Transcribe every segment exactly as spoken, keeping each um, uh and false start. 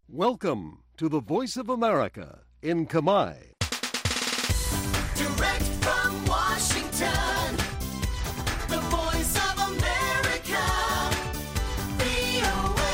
Welcome to the Voice of America in Khmer. Direct from Washington, the Voice of America, វី អូ เอ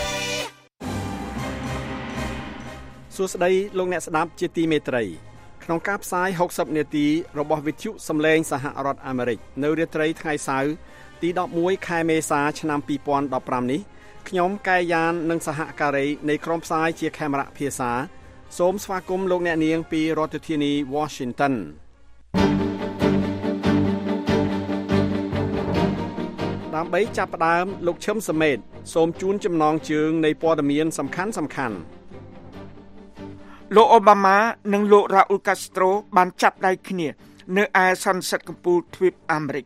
សួស្តីលោកអ្នកស្ដាប់ជាទីមេត្រីក្នុងការផ្សាយហុកសិបនាទីរបស់វិទ្យុសំឡេងសហរដ្ឋអាមេរិកនៅរាត្រីថ្ងៃសៅរ៍ទីដប់មួយខែមេសាឆ្នាំពីរពាន់ដប់ប្រាំនេះខ្ញុំកែយ៉ាននិងសហការីនៃក្រុមផ្សាយជាខេមរៈភាសាសូមស្វាគមន៍លោកអ្នកនាងពីរដ្ឋធានី Washington ដើម្បីចាប់ផ្ដើមលោកឈឹមសមេតសូមជូនចំណងជើងនៃព័ត៌មានសំខាន់សំខាន់លោកអូបាម៉ានិងលោករ៉ាអ៊ុលកាស្ត្រូបានចាប់ដៃគ្នានៅឯសន្និសីទកំពូលទ្វីបអាមេរិក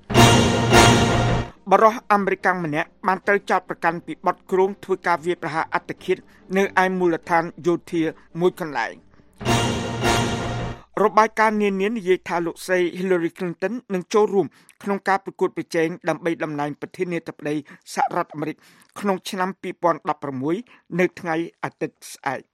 បរិះអាមេរិកម្នាក់បានត្រូវចោទប្រកាន់ពីបទគ្រោងធ្វើការវាយប្រហារអត្តឃាតនៅឯមូលដ្ឋានយោធាមួយកន្លែងរបាយការណ៍នានានិយាយថាលោកស្រី Hillary Clinton នឹងចូលរួមក្នុងការប្រកួតប្រជែងដើម្បីតំណែងប្រធានាធិបតីសហរដ្ឋអាមេរិកក្នុងឆ្នាំពីរពាន់ដប់ប្រាំមួយនៅថ្ងៃអាទិត្យស្អែក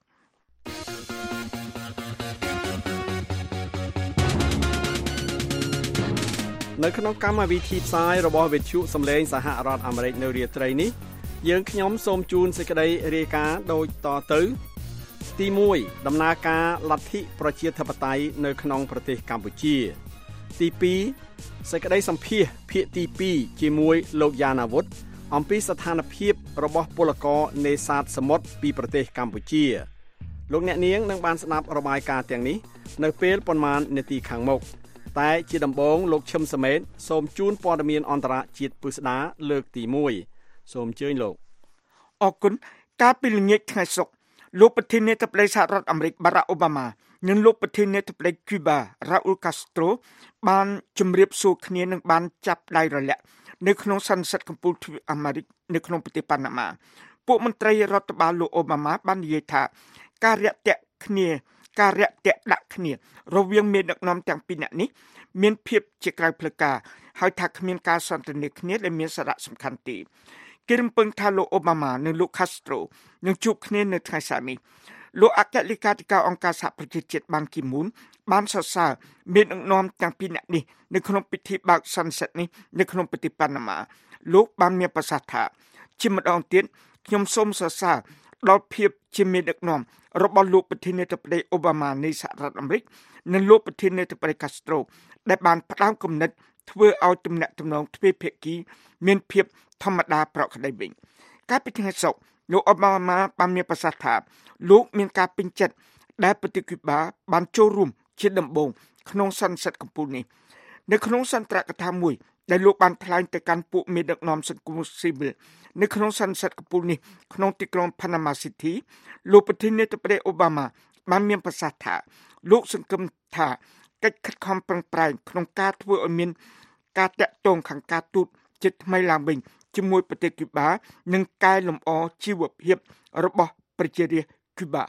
នៅក្នុងកម្មវិធីផ្សាយរបស់វិទ្យុសំឡេងសហរដ្ឋអាមេរិកនៅរាត្រីនេះយើងខ្ញុំសូមជូនសេចក្តីរាយការណ៍ដូចតទៅទីមួយដំណើរការលទ្ធិប្រជាធិបតេយ្យនៅក្នុងប្រទេសកម្ពុជាទីពីរសេចក្តីសម្ភាសន៍ភាគទីពីរជាមួយលោកយ៉ាណាវុធអំពីស្ថានភាពរបស់ពលករនេសាទសមុទ្រពីប្រទេសកម្ពុជាលោកអ្នកនាងនឹងបានស្ដាប់របាយការណ៍ទាំងនេះនៅពេលប៉ុន្មាននាទីខាងមុខតែជាដំបូងលោកឈឹមសមេតសូមជូនព័ត៌មានអន្តរជាតិពិស្ដាលើកទីមួយសូមអញ្ជើញលោកអរគុណកាលពីល្ងាចថ្ងៃសុក្រលោកប្រធានាធិបតីសហរដ្ឋអាមេរិកបារ៉ាក់អូបាម៉ានិងលោកប្រធានាធិបតីគូបារ៉ាអ៊ុលកាស្ត្រូបានជម្រាបសួរគ្នានិងបានចាប់ដៃរលាក់នៅក្នុងសន្និសីទកំពូលទ្វីបអាមេរិកនៅក្នុងប្រទេសប៉ាណាម៉ាពួកមន្ត្រីរដ្ឋបាលលោកអូបាម៉ាបាននិយាយថាការរាក់ទាក់គ្នាការរាក់ទាក់ដាក់គ្នារវាងមេដឹកនាំទាំងពីរនាក់នេះមានភាពជាក្រៅផ្លូវការហើយថាគ្មានការសន្ទនាគ្នាដែលមានសារៈសំខាន់ទេគេរំពឹងថាលោកអូបាម៉ានិងលោកខាស្ត្រូនឹងជួបគ្នានៅថ្ងៃសៅរ៍នេះលោកអគ្គលេខាធិការអង្គការសហប្រជាជាតិបានគីមូនបានសរសើរមេដឹកនាំទាំងពីរនាក់នេះនៅក្នុងពិធីបើកសន្និសីទនេះនៅក្នុងប្រទេសប៉ាណាម៉ាលោកបានមានប្រសាសន៍ថាជាម្ដងទៀតខ្ញុំសូមសរសើរដល់ភាពជាមេដឹកនាំរបស់លោកប្រធានាធិបតីអូបាម៉ានៃសហរដ្ឋអាមេរិកនិងលោកប្រធានាធិបតីកាស្ត្រូដែលបានផ្ដើមគំនិតធ្វើឲ្យទំនាក់ទំនងទ្វេភាគីមានភាពធម្មតាប្រក្រតីវិញកាលពីថ្ងៃសុក្រលោកអូបាម៉ាបានមានប្រសាសន៍ថាលោកមានការពេញចិត្តដែលប្រទេសគូបាបានចូលរួមជាដំបូងក្នុងសន្និសីទកំពូលនេះនៅក្នុងសន្ទរកថាមួយដែលលោកបានថ្លែងទៅកាន់ពួកមេដឹកនាំសង្គមស៊ីវិលនៅក្នុងសន្និសីទកំពូលនេះក្នុងទីក្រុង Panama City លោកប្រធានាធិបតីអូបាម៉ាបានមានប្រសាសន៍ថាលោកសង្ឃឹមថាកិច្ចខិតខំប្រឹងប្រែងក្នុងការធ្វើឲ្យមានការតាក់ទងខាងការទូតជាថ្មីឡើងវិញជាមួយប្រទេសគូបានិងកែលម្អជីវភាពរបស់ប្រជារាស្ត្រគូបា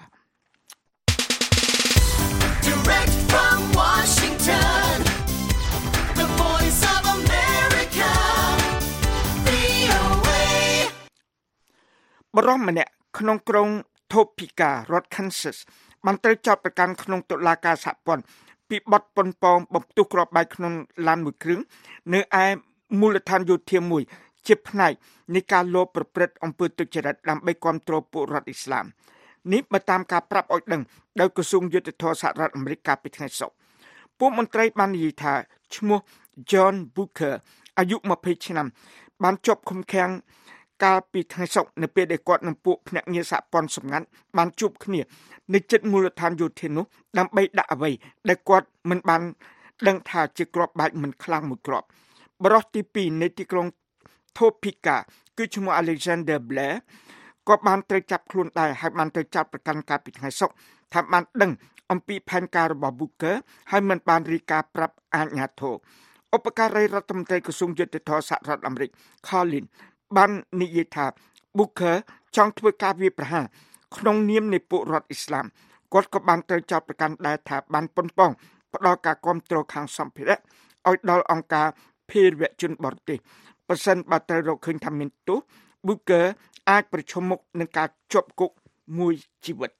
Direct from Washington, the Voice of America, វី អូ เอបរិះម្នាក់ក្នុងក្រុង Topeka រដ្ឋ Kansas បានត្រូវចោទប្រកាន់ក្នុងតុលាការសហព័ន្ធពីបទប៉ុនប៉ងបំផ្ទុះគ្រាប់បែកក្នុងឡានមួយគ្រឿងនៅឯមូលដ្ឋានយោធាមួយជាផ្នែកនៃការលបប្រព្រឹត្តអំពើទុច្ចរិតដើម្បីគាំទ្រពួករដ្ឋអ៊ីស្លាមនេះបើតាមការប្រាប់ឲ្យដឹងដោយក្រសួងយុទ្ធភ័ពសហរដ្ឋអាមេរិកកាលពីថ្ងៃសុក្រពួកមន្ត្រីបាននិយាយថាឈ្មោះ John Booker អាយុម្ភៃឆ្នាំបានជាប់ឃុំឃាំងកាលពីថ្ងៃសុក្រនៅពេលដែលគាត់និងពួកភ្នាក់ងារសហព័ន្ធសម្ងាត់បានជួបគ្នានៅជិតមូលដ្ឋានយោធានោះដើម្បីដាក់អ្វីដែលគាត់មិនបានដឹងថាជាគ្រាប់បែកមិនខ្លាំងមួយគ្រាប់បរិះទីពីរនៃទីក្រុង Topeka គឺឈ្មោះ Alexander Blair គាត់បានត្រូវចាប់ខ្លួនដែរហើយបានត្រូវចាប់ប្រកាន់កាលពីថ្ងៃសុក្រថាបានដឹងអំពីផែនការរបស់ Booker ហើយមិនបានរាយការណ៍ប្រាប់អាជ្ញាធរឧបការីរដ្ឋមន្ត្រីក្រសួងយុទ្ធភ័ពសហរដ្ឋអាមេរិក Collin បាននិយាយថា Booker ចង់ធ្វើការវាយប្រហារក្នុងនាមនៃពួករដ្ឋអ៊ីស្លាមគាត់ក៏បានត្រូវចោទប្រកាន់ដែរថាបានប៉ុនប៉ងផ្ដល់ការគាំទ្រខាងសម្ភារៈឲ្យដល់អង្គការភេរវជនបរទេសប្រសិនបើត្រូវរកឃើញថាមានទោស Booker អាចប្រឈមមុខនឹងការជាប់គុកមួយជីវិត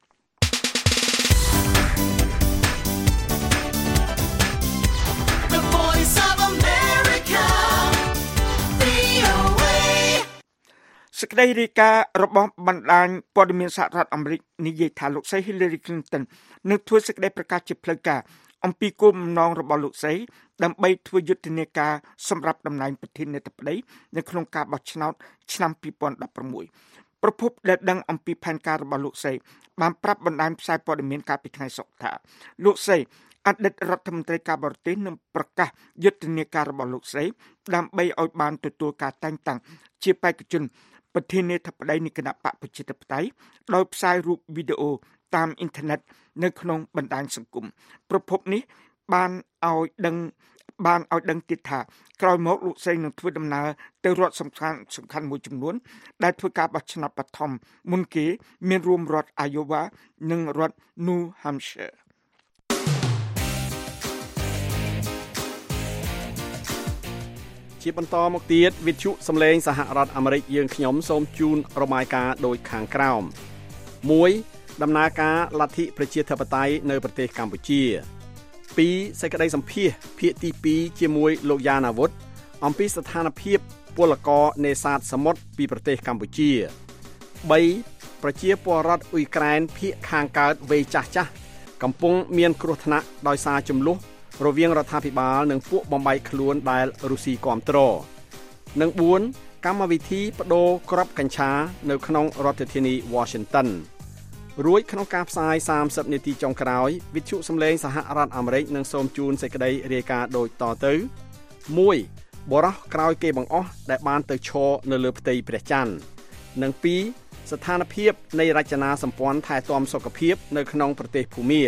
The Voice of America, វី អូ เอសេចក្តីរាយការណ៍របស់បណ្ដាញព័ត៌មានសហរដ្ឋអាមេរិកនិយាយថាលោកស្រី Hillary Clinton នឹងធ្វើសេចក្តីប្រកាសជាផ្លូវការអំពីគោលបំណងរបស់លោកស្រីដើម្បីធ្វើយុទ្ធនាការសម្រាប់តំណែងប្រធានាធិបតីនៅក្នុងការបោះឆ្នោតឆ្នាំពីរពាន់ដប់ប្រាំមួយប្រពន្ធដែលដឹងអំពីផែនការរបស់លោកស្រីបានប្រាប់បណ្ដាញផ្សាយព័ត៌មានកាលពីថ្ងៃសុក្រថាលោកស្រីអតីតរដ្ឋមន្ត្រីការបរទេសនឹងប្រកាសយុទ្ធនាការរបស់លោកស្រីដើម្បីឲ្យបានទទួលការតែងតាំងជាបេក្ខជនប្រធានាធិបតីនៃគណៈបកប្រជាធិបតេយ្យដោយផ្សាយរូបវីដេអូតាមអ៊ីនធឺណិតនៅក្នុងបណ្ដាញសង្គមប្រភពនេះបានឲ្យដឹងបានឲ្យដឹងទៀតថាក្រោយមកលោកស្រីនឹងធ្វើដំណើរទៅរដ្ឋសំខាន់សំខាន់មួយចំនួនដែលធ្វើការបោះឆ្នោតបឋមមុនគេមានរួមរដ្ឋ Iowa និងរដ្ឋ New Hampshire ជាបន្តមកទៀតវិទ្យុសំឡេងសហរដ្ឋអាមេរិកយើងខ្ញុំសូមជូនរបាយការណ៍ដូចខាងក្រោមមួយដំណើរការលទ្ធិប្រជាធិបតេយ្យនៅប្រទេសកម្ពុជាពីរសេចក្តីសម្ភាសន៍ភាគទីពីរជាមួយលោកយ៉ានអាវុធអំពីស្ថានភាពពលករនេសាទសមុទ្រពីប្រទេសកម្ពុជាបីប្រជាពលរដ្ឋអ៊ុយក្រែនភាគខាងកើតវ័យចាស់ចាស់កំពុងមានគ្រោះថ្នាក់ដោយសារជម្លោះរវាងរដ្ឋាភិបាលនិងពួកបំបីខ្លួនដែលរុស្ស៊ីគាំទ្រនិងបួនកម្មវិធីបដូរគ្រាប់កញ្ឆានៅក្នុងរដ្ឋធានី Washington រួចក្នុងការផ្សាយសាមសិបនាទីចុងក្រោយវិទ្យុសំឡេងសហរដ្ឋអាមេរិកនឹងសូមជូនសេចក្តីរាយការណ៍ដូចតទៅមួយបរិះក្រោយគេបង្អស់ដែលបានទៅឈរនៅលើផ្ទៃព្រះច័ន្ទនិងពីរស្ថានភាពនៃរចនាសម្ព័ន្ធថែទាំសុខភាពនៅក្នុងប្រទេសភូមា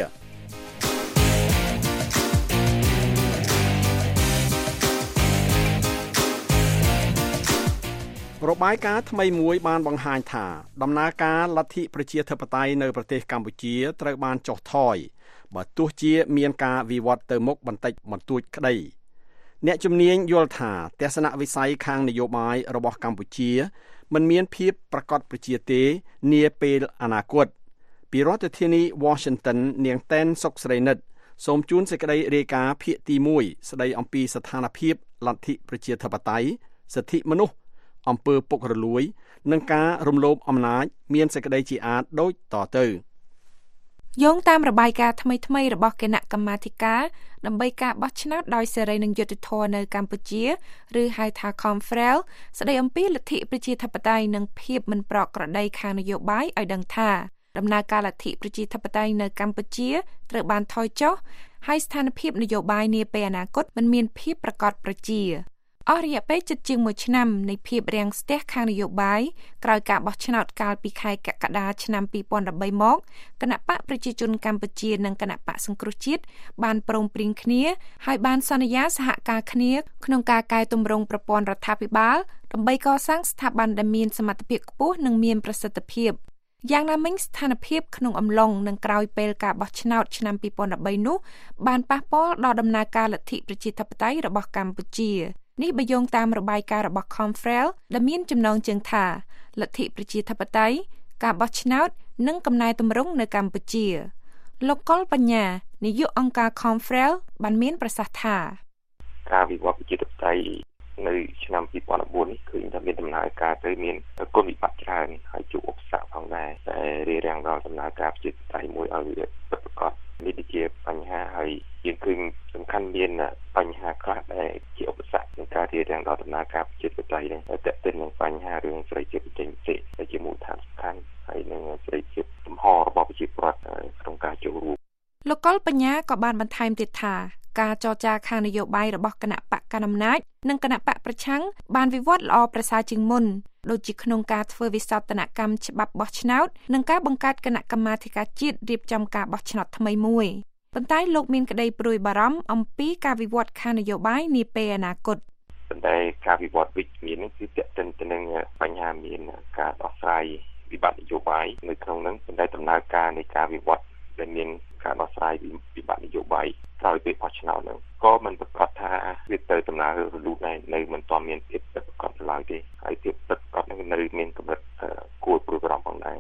របាយការណ៍ថ្មីមួយបានបង្ហាញថាដំណើរការលទ្ធិប្រជាធិបតេយ្យនៅប្រទេសកម្ពុជាត្រូវបានចុះថយបើទោះជាមានការវិវត្តទៅមុខបន្តិចបន្តួចក្តីអ្នកជំនាញយល់ថាទស្សនវិស័យខាងនយោបាយរបស់កម្ពុជាមិនមានភាពប្រកបប្រជាទេនាពេលអនាគតពីរដ្ឋធានី Washington នាងតែនសុកស្រីនិតសូមជូនសេចក្តីរាយការណ៍ភាគទីមួយស្តីអំពីស្ថានភាពលទ្ធិប្រជាធិបតេយ្យសិទ្ធិមនុស្សអំពើពុករលួយនិងការរំលោភអំណាចមានសេចក្តីជាអាតដូចតទៅយោងតាមរបាយការណ៍ថ្មីៗរបស់គណៈកម្មាធិការដើម្បីការបោះឆ្នោតដោយសេរីនិងយុត្តិធម៌នៅកម្ពុជាឬហៅថា Confrel ស្តីអំពីលទ្ធិប្រជាធិបតេយ្យនិងភាពមិនប្រក្រតីខាងនយោបាយឲ្យដឹងថាដំណើរការលទ្ធិប្រជាធិបតេយ្យនៅកម្ពុជាត្រូវបានថយចុះហើយស្ថានភាពនយោបាយនាពេលអនាគតមិនមានភាពប្រកបប្រជាអស់រយៈពេលជិតជាងមួយឆ្នាំនៃភាពរាំងស្ទះខាងនយោបាយក្រោយការបោះឆ្នោតកាលពីខែកក្កដាឆ្នាំពីរពាន់ដប់បីមកគណៈបកប្រជាជនកម្ពុជានិងគណៈបកសង្គ្រោះជាតិបានព្រមព្រៀងគ្នាហើយបានសន្យាសហការគ្នាក្នុងការកែតម្រង់ប្រព័ន្ធរដ្ឋាភិបាលដើម្បីកសាងស្ថាប័នដែលមានសមត្ថភាពខ្ពស់និងមានប្រសិទ្ធភាពយ៉ាងណាមិញស្ថានភាពក្នុងអំឡុងនិងក្រោយពេលការបោះឆ្នោតឆ្នាំពីរពាន់ដប់បីនោះបានប៉ះពាល់ដល់ដំណើរការលទ្ធិប្រជាធិបតេយ្យរបស់កម្ពុជានេះបើយោងតាមរបាយការណ៍របស់ Confrel ដែលមានចំណងជើងថាលទ្ធិប្រជាធិបតេយ្យការបោះឆ្នោតនិងកំណែទម្រង់នៅកម្ពុជាលោកកុលបញ្ញានាយកអង្គការ Confrel បានមានប្រសាសន៍ថាការវិវត្តប្រជាធិបតេយ្យនៅឆ្នាំពីរពាន់ដប់បួននេះឃើញថាមានដំណើរការទៅមានគុណវិបត្តិច្រើនហើយជួបឧបសគ្គផងដែរតែរារាំងដល់ដំណើរការប្រជាធិបតេយ្យមួយឲ្យវាពិតប្រាកដនេះជាបញ្ហាហើយយើងឃើញសំខាន់មានបញ្ហាខ្លះដែលជាឧបសគ្គក្នុងការរារាំងដល់ដំណើរការប្រជាធិបតេយ្យនេះតែទៅនឹងបញ្ហារឿងសេរីភាពបច្ចេកទេសដែលជាមូលដ្ឋានសំខាន់ហើយនឹងសេរីភាពទំហំរបស់ប្រជាពលរដ្ឋក្នុងការចូលរួមលោកកុលបញ្ញាក៏បានបន្ថែមទៀតថាការចរចាខាងនយោបាយរបស់គណៈបកកណ្ដាលអំណាចនិងគណៈបកប្រឆាំងបានវិវត្តល្អប្រសើរជាងមុនដូចជាក្នុងការធ្វើវិសោធនកម្មច្បាប់បោះឆ្នោតនិងការបង្កើតគណៈកម្មាធិការជាតិរៀបចំការបោះឆ្នោតថ្មីមួយប៉ុន្តែលោកមានក្តីព្រួយបារម្ភអំពីការវិវត្តខាងនយោបាយនាពេលអនាគតប៉ុន្តែការវិវត្តវិជ្ជមាននេះគឺទាក់ទិនទៅនឹងបញ្ហាមានការដោះស្រាយវិបត្តិនយោបាយនៅក្នុងនោះប៉ុន្តែដំណើរការនៃការវិវត្តដែលមានការដោះស្រាយវិបត្តិនយោបាយក្រោយពេលបោះឆ្នោតនោះក៏មិនប្រកាសថាវាទៅដំណើររលូនដែរនៅមិនទាន់មានភាពប្រកបឡើយទេហើយភាពប្រកបនឹងនៅមានកម្រិតគួរព្រួយបារម្ភផងដែរ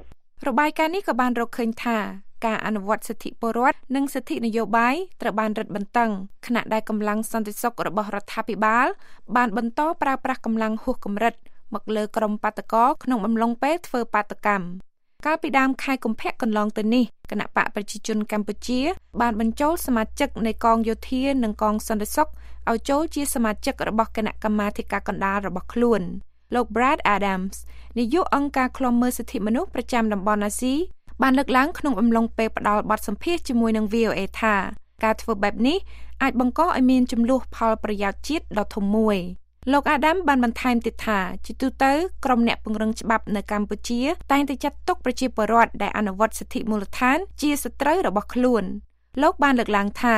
របាយការណ៍នេះក៏បានរកឃើញថាការអនុវត្តសិទ្ធិពលរដ្ឋនិងសិទ្ធិនយោបាយត្រូវបានរឹតបន្តឹងខណៈដែលកម្លាំងសន្តិសុខរបស់រដ្ឋាភិបាលបានបន្តប្រើប្រាស់កម្លាំងហួសកម្រិតមកលើក្រុមបាតកោក្នុងអំឡុងពេលធ្វើបាតកម្មកាលពីដើមខែកុម្ភៈកន្លងទៅនេះគណៈបកប្រជាជនកម្ពុជាបានបញ្ចូលសមាជិកនៃកងយោធានិងកងសន្តិសុខឲ្យចូលជាសមាជិករបស់គណៈកម្មាធិការកណ្ដាលរបស់ខ្លួនលោក Brad Adams នាយកអង្គការឃ្លាំមើលសិទ្ធិមនុស្សប្រចាំតំបន់អាស៊ីបានលើកឡើងក្នុងអំឡុងពេលផ្ដល់បទសម្ភាសន៍ជាមួយនឹង វី អូ អេ ថាការធ្វើបែបនេះអាចបង្កឲ្យមានចំនួនផលប្រយោជន៍ជាតិដ៏ធំមួយលោក Adam បានបន្ថែមទៀតថាជាទូទៅក្រុមអ្នកពង្រឹងច្បាប់នៅកម្ពុជាតែងតែចាត់ទុកប្រជាពលរដ្ឋដែលអនុវត្តសិទ្ធិមូលដ្ឋានជាសត្រូវរបស់ខ្លួនលោកបានលើកឡើងថា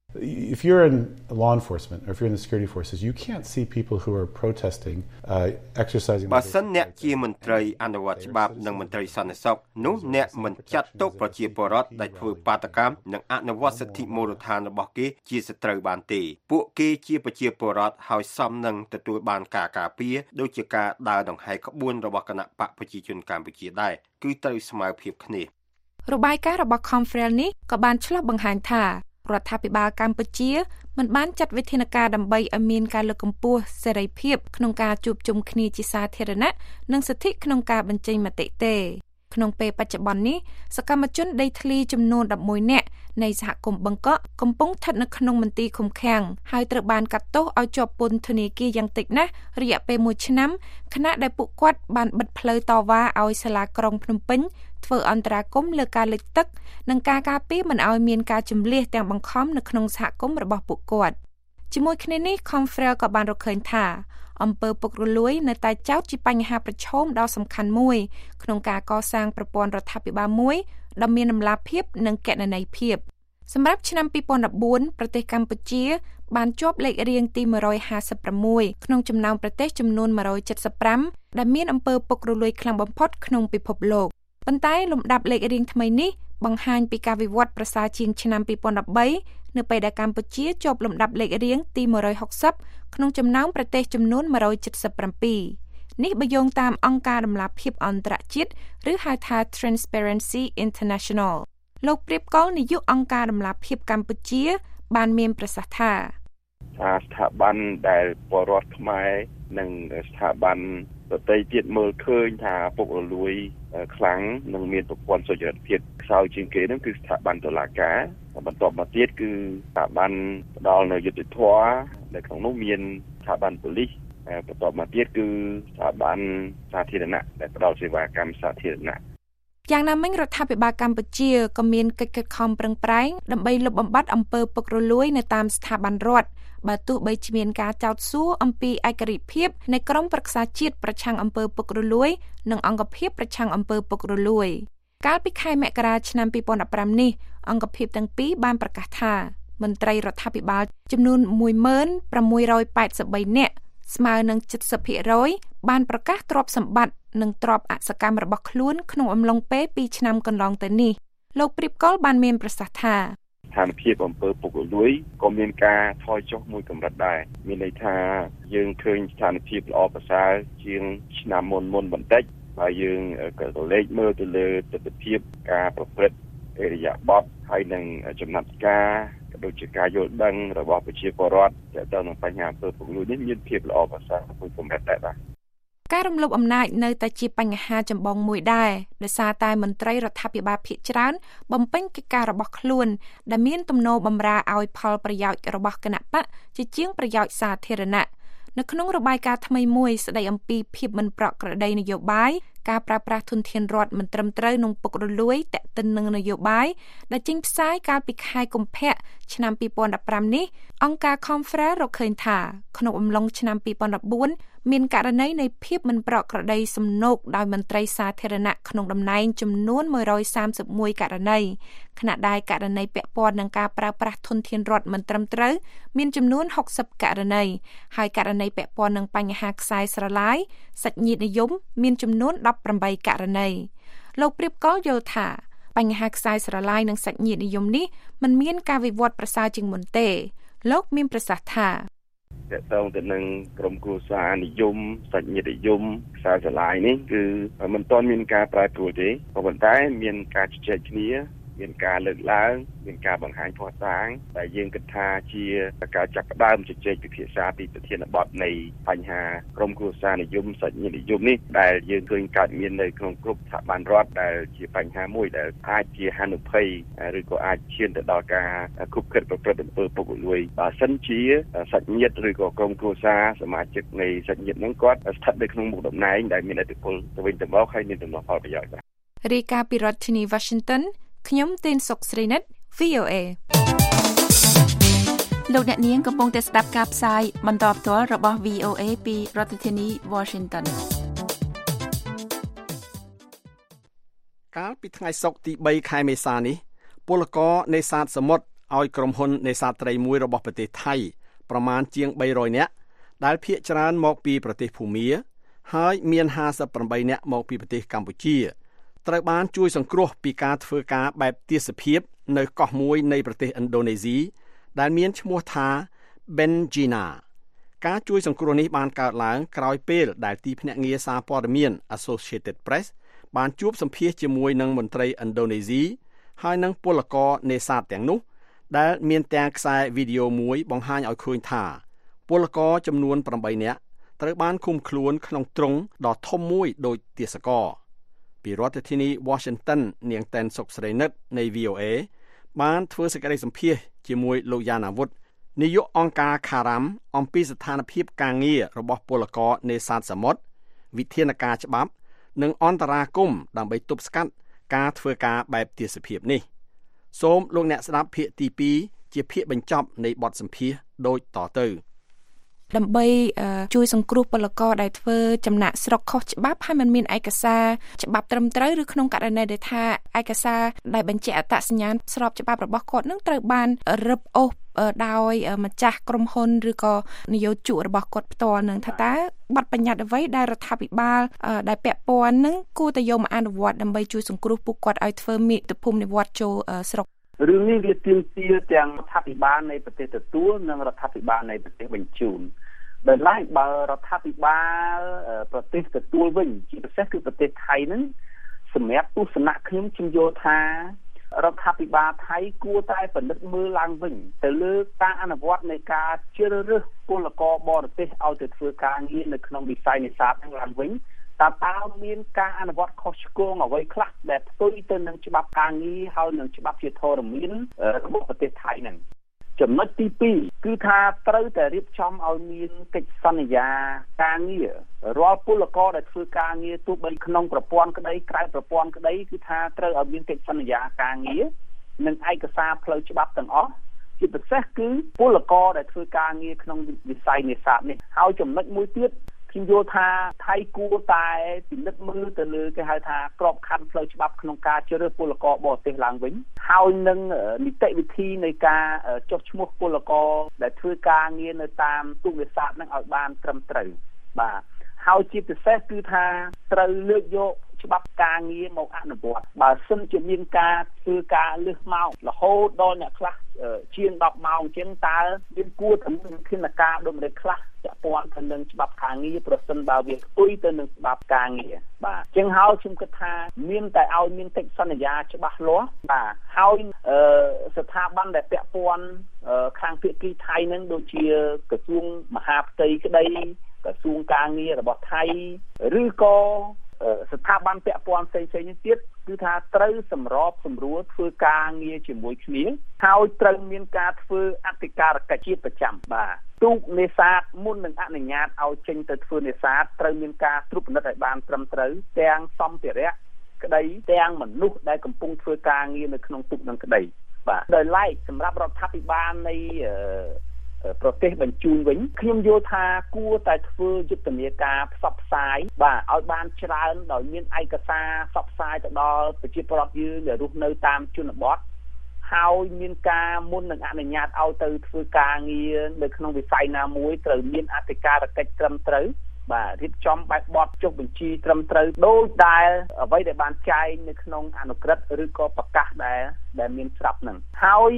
If you're in law enforcement or if you're in the security forces, you can't see people who are protesting, uh, exercising. បើសិនអ្នកជាមន្ត្រីអនុវត្តច្បាប់និងមន្ត្រីសន្តិសុខនោះអ្នកមិនចាត់ទុកប្រជាពលរដ្ឋដែលធ្វើបាតកម្មនិងអនុវត្តសិទ្ធិមូលដ្ឋានរបស់គេជាសត្រូវបានទេពួកគេជាប្រជាពលរដ្ឋហើយសមនឹងទទួលបានការការពារដូចជាការដើរដង្ហែក្បួនរបស់គណៈបកប្រជាជនកម្ពុជាដែរគឺត្រូវស្មើភាពគ្នារបាយការណ៍របស់ Confrel នេះក៏បានឆ្លុះបង្ហាញថារដ្ឋាភិបាលកម្ពុជាមិនបានចាត់វិធានការដើម្បីឲ្យមានការលើកកម្ពស់សេរីភាពក្នុងការជួបជុំគ្នាជាសាធារណៈនិងសិទ្ធិក្នុងការបញ្ចេញមតិទេក្នុងពេលបច្ចុប្បន្ននេះសកម្មជនដីធ្លីចំនួនដប់មួយនាក់នៃសហគមន៍បឹងកក់កំពុងស្ថិតនៅក្នុងមន្ទីរឃុំឃាំងហើយត្រូវបានកាត់ទោសឲ្យជាប់ពន្ធនាគារយ៉ាងតិចណាស់រយៈពេលមួយឆ្នាំខណៈដែលពួកគាត់បានបិទផ្លូវតវ៉ាឲ្យសាលាក្រុងភ្នំពេញធ្វើអន្តរាគមន៍លើការលិចទឹកនិងការការពារមិនឲ្យមានការជម្លៀសទាំងបង្ខំនៅក្នុងសហគមន៍របស់ពួកគាត់ជាមួយគ្នានេះ Confrel ក៏បានរកឃើញថាអំពើពុករលួយនៅតែចោទជាបញ្ហាប្រឈមដ៏សំខាន់មួយក្នុងការកសាងប្រព័ន្ធរដ្ឋាភិបាលមួយដ៏មានតម្លាភាពនិងគណនេយ្យភាពសម្រាប់ឆ្នាំពីរពាន់ដប់បួនប្រទេសកម្ពុជាបានជាប់លេខរៀងទីមួយរយហាសិបប្រាំមួយក្នុងចំណោមប្រទេសចំនួនមួយរយចិតសិបប្រាំដែលមានអំពើពុករលួយខ្លាំងបំផុតក្នុងពិភពលោកប៉ុន្តែលំដាប់លេខរៀងថ្មីនេះបង្ហាញពីការវិវត្តប្រសើរជាងឆ្នាំពីរពាន់ដប់បីនៅពេលដែលកម្ពុជាជាប់លំដាប់លេខរៀងទីមួយរយហុកសិបក្នុងចំណោមប្រទេសចំនួនមួយរយចិតសិបប្រាំពីរនេះបើយោងតាមអង្គការតម្លាភាពអន្តរជាតិឬហៅថា Transparency International លោកព្រៀបកុលនាយកអង្គការតម្លាភាពកម្ពុជាបានមានប្រសាសន៍ថាថាស្ថាប័នដែលពលរដ្ឋខ្មែរនិងស្ថាប័នដទៃទៀតមើលឃើញថាពុករលួយខ្លាំងនិងមានប្រព័ន្ធសុចរិតភាពខ្សោយជាងគេនោះគឺស្ថាប័នតុលាការបន្ទាប់មកទៀតគឺស្ថាប័នផ្ដល់នូវយុត្តិធម៌នៅក្នុងនោះមានស្ថាប័នប៉ូលីសបន្ទាប់មកទៀតគឺស្ថាប័នសាធារណៈដែលផ្ដល់សេវាកម្មសាធារណៈយ៉ាងណាមិញរដ្ឋាភិបាលកម្ពុជាក៏មានកិច្ចខិតខំប្រឹងប្រែងដើម្បីលុបបំបាត់អំពើពុករលួយនៅតាមស្ថាប័នរដ្ឋបើទោះបីជាមានការចោទសួរអំពីឯករាជ្យភាពនៃក្រមប្រឹក្សាជាតិប្រឆាំងអំពើពុករលួយនិងអង្គភាពប្រឆាំងអំពើពុករលួយកាលពីខែមករាឆ្នាំពីរពាន់ដប់ប្រាំនេះអង្គភាពទាំងពីរបានប្រកាសថាមន្ត្រីរដ្ឋាភិបាលចំនួនមួយម៉ឺនប្រាំមួយរយប៉ែតសិបបីនាក់ស្មើនឹង เจ็ดสิบភាគរយ បានប្រកាសទ្រព្យសម្បត្តិនិងទ្រព្យអសកម្មរបស់ខ្លួនក្នុងអំឡុងពេលពីរឆ្នាំកន្លងទៅនេះលោកព្រៀបកុលបានមានប្រសាសន៍ថាស្ថានភាពអំពើពុករលួយក៏មានការថយចុះមួយកម្រិតដែរមានន័យថាយើងឃើញស្ថានភាពល្អប្រសើរជាងឆ្នាំមុនមុនបន្តិចហើយយើងក៏ទៅលេខមើលទៅលើទស្សនវិជ្ជាការប្រព្រឹត្តអរិយាប័ត្រហើយនឹងចំណាត់ការក៏ដូចជាការយល់ដឹងរបស់ប្រជាពលរដ្ឋទាក់ទងនឹងបញ្ហាអំពើពុករលួយនេះមានភាពល្អប្រសើរមួយកម្រិតដែរបាទការរំលោភអំណាចនៅតែជាបញ្ហាចម្បងមួយដែរដោយសារតែមន្ត្រីរដ្ឋាភិបាលភាគច្រើនបំពេញកិច្ចការរបស់ខ្លួនដែលមានទំនោរបម្រើឲ្យផលប្រយោជន៍របស់គណៈបកជាជាងប្រយោជន៍សាធារណៈនៅក្នុងរបាយការណ៍ថ្មីមួយស្ដីអំពីភាពមិនប្រក្រតីនយោបាយការប្រើប្រាស់ធនធានរដ្ឋមិនត្រឹមត្រូវនិងពុករលួយទាក់ទិននឹងនយោបាយដែលចេញផ្សាយកាលពីខែកុម្ភៈឆ្នាំពីរពាន់ដប់ប្រាំនេះអង្គការ Confrel រកឃើញថាក្នុងអំឡុងឆ្នាំពីរពាន់ដប់បួនមានករណីនៃភាពមិនប្រក្រតីសំណូកដោយមន្ត្រីសាធារណៈក្នុងតំណែងចំនួនមួយរយសាមសិបមួយករណីខណៈដែលករណីពាក់ព័ន្ធនឹងការប្រើប្រាស់ធនធានរដ្ឋមិនត្រឹមត្រូវមានចំនួនហុកសិបករណីហើយករណីពាក់ព័ន្ធនឹងបញ្ហាខ្សែស្រឡាយសាច់ញាតិនិយមមានចំនួនដប់ប្រាំបីករណីលោកព្រៀបកុលយល់ថាបញ្ហាខ្សែស្រឡាយនិងសាច់ញាតិនិយមនេះមិនមានការវិវត្តប្រសើរជាងមុនទេលោកមានប្រសាសន៍ថាតកតងទៅនឹងក្រមគ្រួសារនិយមសាច់ញាតិនិយមខ្សែស្រឡាយនេះគឺមិនទាន់មានការប្រែប្រួលទេក៏ប៉ុន្តែមានការជជែកគ្នាមានការលើកឡើងមានការបង្ហាញភស្តុតាងដែលយើងគិតថាជាការចាប់ផ្ដើមជជែកពិភាក្សាពីប្រធានបទនៃបញ្ហាក្រមគ្រួសារនិយមសាច់ញាតិនិយមនេះដែលយើងឃើញកើតមាននៅក្នុងគ្រប់ស្ថាប័នរដ្ឋដែលជាបញ្ហាមួយដែលអាចជាហានិភ័យឬក៏អាចឈានទៅដល់ការខុបខិតប្រព្រឹត្តអំពើពុករលួយបើសិនជាសាច់ញាតិឬក៏ក្រមគ្រួសារសមាជិកនៃសាច់ញាតិហ្នឹងគាត់ស្ថិតនៅក្នុងមុខតំណែងដែលមានឥទ្ធិពលទៅវិញទៅមកហើយមានទំនួលផលប្រយោជន៍បាទរាយការណ៍ពីរដ្ឋធានី Washington ខ្ញុំទេនសុកស្រីនិត វី អូ เอ លោកអ្នកនាងកំពុងតែស្ដាប់ការផ្សាយបន្តផ្ទាល់របស់ វី អូ เอ ពីរដ្ឋធានី Washington កាលពីថ្ងៃសុក្រទីបីខែមេសានេះពលករនេសាទសមុទ្រឲ្យក្រុមហ៊ុននេសាទត្រីមួយរបស់ប្រទេសថៃប្រមាណជាងបីរយនាក់ដែលភាគច្រើនមកពីប្រទេសភូមាហើយមានហាសិបប្រាំបីនាក់មកពីប្រទេសកម្ពុជាត្រូវបានជួយសង្គ្រោះពីការធ្វើការបែបទាសភាពនៅកោះមួយនៃប្រទេសឥណ្ឌូនេស៊ីដែលមានឈ្មោះថា Benjina ការជួយសង្គ្រោះនេះបានកើតឡើងក្រោយពេលដែលទីភ្នាក់ងារសារព័ត៌មាន Associated Press បានជួបសម្ភាសជាមួយនឹងមន្ត្រីឥណ្ឌូនេស៊ីហើយនឹងពលករនេសាទទាំងនោះដែលមានទាំងខ្សែវីដេអូមួយបង្ហាញឲ្យឃើញថាពលករចំនួនប្រាំបីនាក់ត្រូវបានឃុំខ្លួនក្នុងទ្រុងដ៏ធំមួយដូចទាសករពីរដ្ឋធានី Washington នាងតែនសុកស្រីនិតនៃ វី អូ เอ បានធ្វើសេចក្តីសម្ភាសន៍ជាមួយលោកយ៉ានអាវុធនាយកអង្គការខារ៉ាំអំពីស្ថានភាពការងាររបស់ពលករនេសាទសមុទ្រវិធានការច្បាប់និងអន្តរាគមន៍ដើម្បីទប់ស្កាត់ការធ្វើការបែបទាសភាពនេះសូមលោកអ្នកស្ដាប់ភាគទីពីរជាភាគបញ្ចប់នៃបទសម្ភាសន៍ដូចតទៅដើម្បីជួយសង្គ្រោះពលករដែលធ្វើចំណាក់ស្រុកខុសច្បាប់ហើយมันមានឯកសារច្បាប់ត្រឹមត្រូវឬក្នុងករណីដែលថាឯកសារដែលបញ្ជាក់អត្តសញ្ញាណស្របច្បាប់របស់គាត់នឹងត្រូវបានរឹបអូសដោយម្ចាស់ក្រុមហ៊ុនឬក៏នយោជករបស់គាត់ផ្ទាល់នឹងថាតើបទបញ្ញត្តិអ្វីដែលរដ្ឋាភិបាលដែលពាក់ព័ន្ធនឹងគួរតែយកមកអនុវត្តដើម្បីជួយសង្គ្រោះពួកគាត់ឲ្យធ្វើមាតុភូមិនិវត្តចូលស្រុករឿងនេះវាទាមទារទាំងរដ្ឋាភិបាលនៃប្រទេសទទួលនិងរដ្ឋាភិបាលនៃប្រទេសបញ្ជូនដោយឡែកបើរដ្ឋាភិបាលប្រទេសទទួលវិញជាពិសេសគឺប្រទេសថៃហ្នឹងសម្រាប់ទស្សនៈខ្ញុំខ្ញុំយល់ថារដ្ឋាភិបាលថៃគួរតែពិនិត្យមើលឡើងវិញទៅលើការអនុវត្តនៃការជ្រើសរើសពលករបរទេសឲ្យទៅធ្វើការងារនៅក្នុងវិស័យនេសាទហ្នឹងឡើងវិញតើតើមានការអនុវត្តខុសឆ្គងអ្វីខ្លះដែលផ្ទុយទៅនឹងច្បាប់ការងារហើយនឹងច្បាប់ជាធរមានរបស់ប្រទេសថៃហ្នឹងចំណុចទីពីរគឺថាត្រូវតែរៀបចំឲ្យមានកិច្ចសន្យាការងាររាល់ពលករដែលធ្វើការងារទោះបីក្នុងប្រព័ន្ធក្តីក្រៅប្រព័ន្ធក្តីគឺថាត្រូវឲ្យមានកិច្ចសន្យាការងារនិងឯកសារផ្លូវច្បាប់ទាំងអស់ជាពិសេសគឺពលករដែលធ្វើការងារក្នុងវិស័យនេសាទនេះហើយចំណុចមួយទៀតខ្ញុំយល់ថាថៃគួរតែពិនិត្យមើលទៅលើគេហៅថាក្របខ័ណ្ឌផ្លូវច្បាប់ក្នុងការជ្រើសរើសពលករបរទេសឡើងវិញហើយនឹងនីតិវិធីនៃការចុះឈ្មោះពលករដែលធ្វើការងារនៅតាមទូតនេសាទនឹងឲ្យបានត្រឹមត្រូវបាទហើយជាពិសេសគឺថាត្រូវលើកយកច្បាប់ការងារមកអនុវត្តបើសិនជាមានការធ្វើការលើសម៉ោងរហូតដល់អ្នកខ្លះជាងដប់ម៉ោងអញ្ចឹងតើមានគួរតែមានគណៈការដូចម្តេចខ្លះពាក់ព័ន្ធទៅនឹងច្បាប់ការងារប្រសិនបើវាផ្ទុយទៅនឹងច្បាប់ការងារបាទអញ្ចឹងហើយខ្ញុំគិតថាមានតែឲ្យមានកិច្ចសន្យាច្បាស់លាស់បាទហើយស្ថាប័នដែលពាក់ព័ន្ធខាងភាគីថៃនឹងដូចជាក្រសួងមហាផ្ទៃក្តីក្រសួងការងាររបស់ថៃឬក៏ស្ថាប័នពាក់ព័ន្ធផ្សេងៗនេះទៀតគឺថាត្រូវសម្របសម្រួលធ្វើការងារជាមួយគ្នាហើយត្រូវមានការធ្វើអធិការកិច្ចជាប្រចាំបាទទូកនេសាទមុននឹងអនុញ្ញាតឲ្យចេញទៅធ្វើនេសាទត្រូវមានការត្រួតពិនិត្យឲ្យបានត្រឹមត្រូវទាំងសម្ភារៈក្តីទាំងមនុស្សដែលកំពុងធ្វើការងារនៅក្នុងទូកនឹងក្តីបាទដោយឡែកសម្រាប់រដ្ឋាភិបាលនៃប្រទេសបញ្ជូនវិញខ្ញុំយល់ថាគួរតែធ្វើយុទ្ធនាការផ្សព្វផ្សាយបាទឲ្យបានច្រើនដោយមានឯកសារផ្សព្វផ្សាយទៅដល់ប្រជាពលរដ្ឋយើងដែលរស់នៅតាមជនបទហើយមានការមុននឹងអនុញ្ញាតឲ្យទៅធ្វើការងារនៅក្នុងវិស័យណាមួយត្រូវមានអធិការកិច្ចត្រឹមត្រូវបាទរៀបចំបែបបទចុះបញ្ជីត្រឹមត្រូវដោយដែលអ្វីដែលបានចែងនៅក្នុងអនុក្រឹត្យឬក៏ប្រកាសដែលដែលមានស្រាប់ហ្នឹងហើយ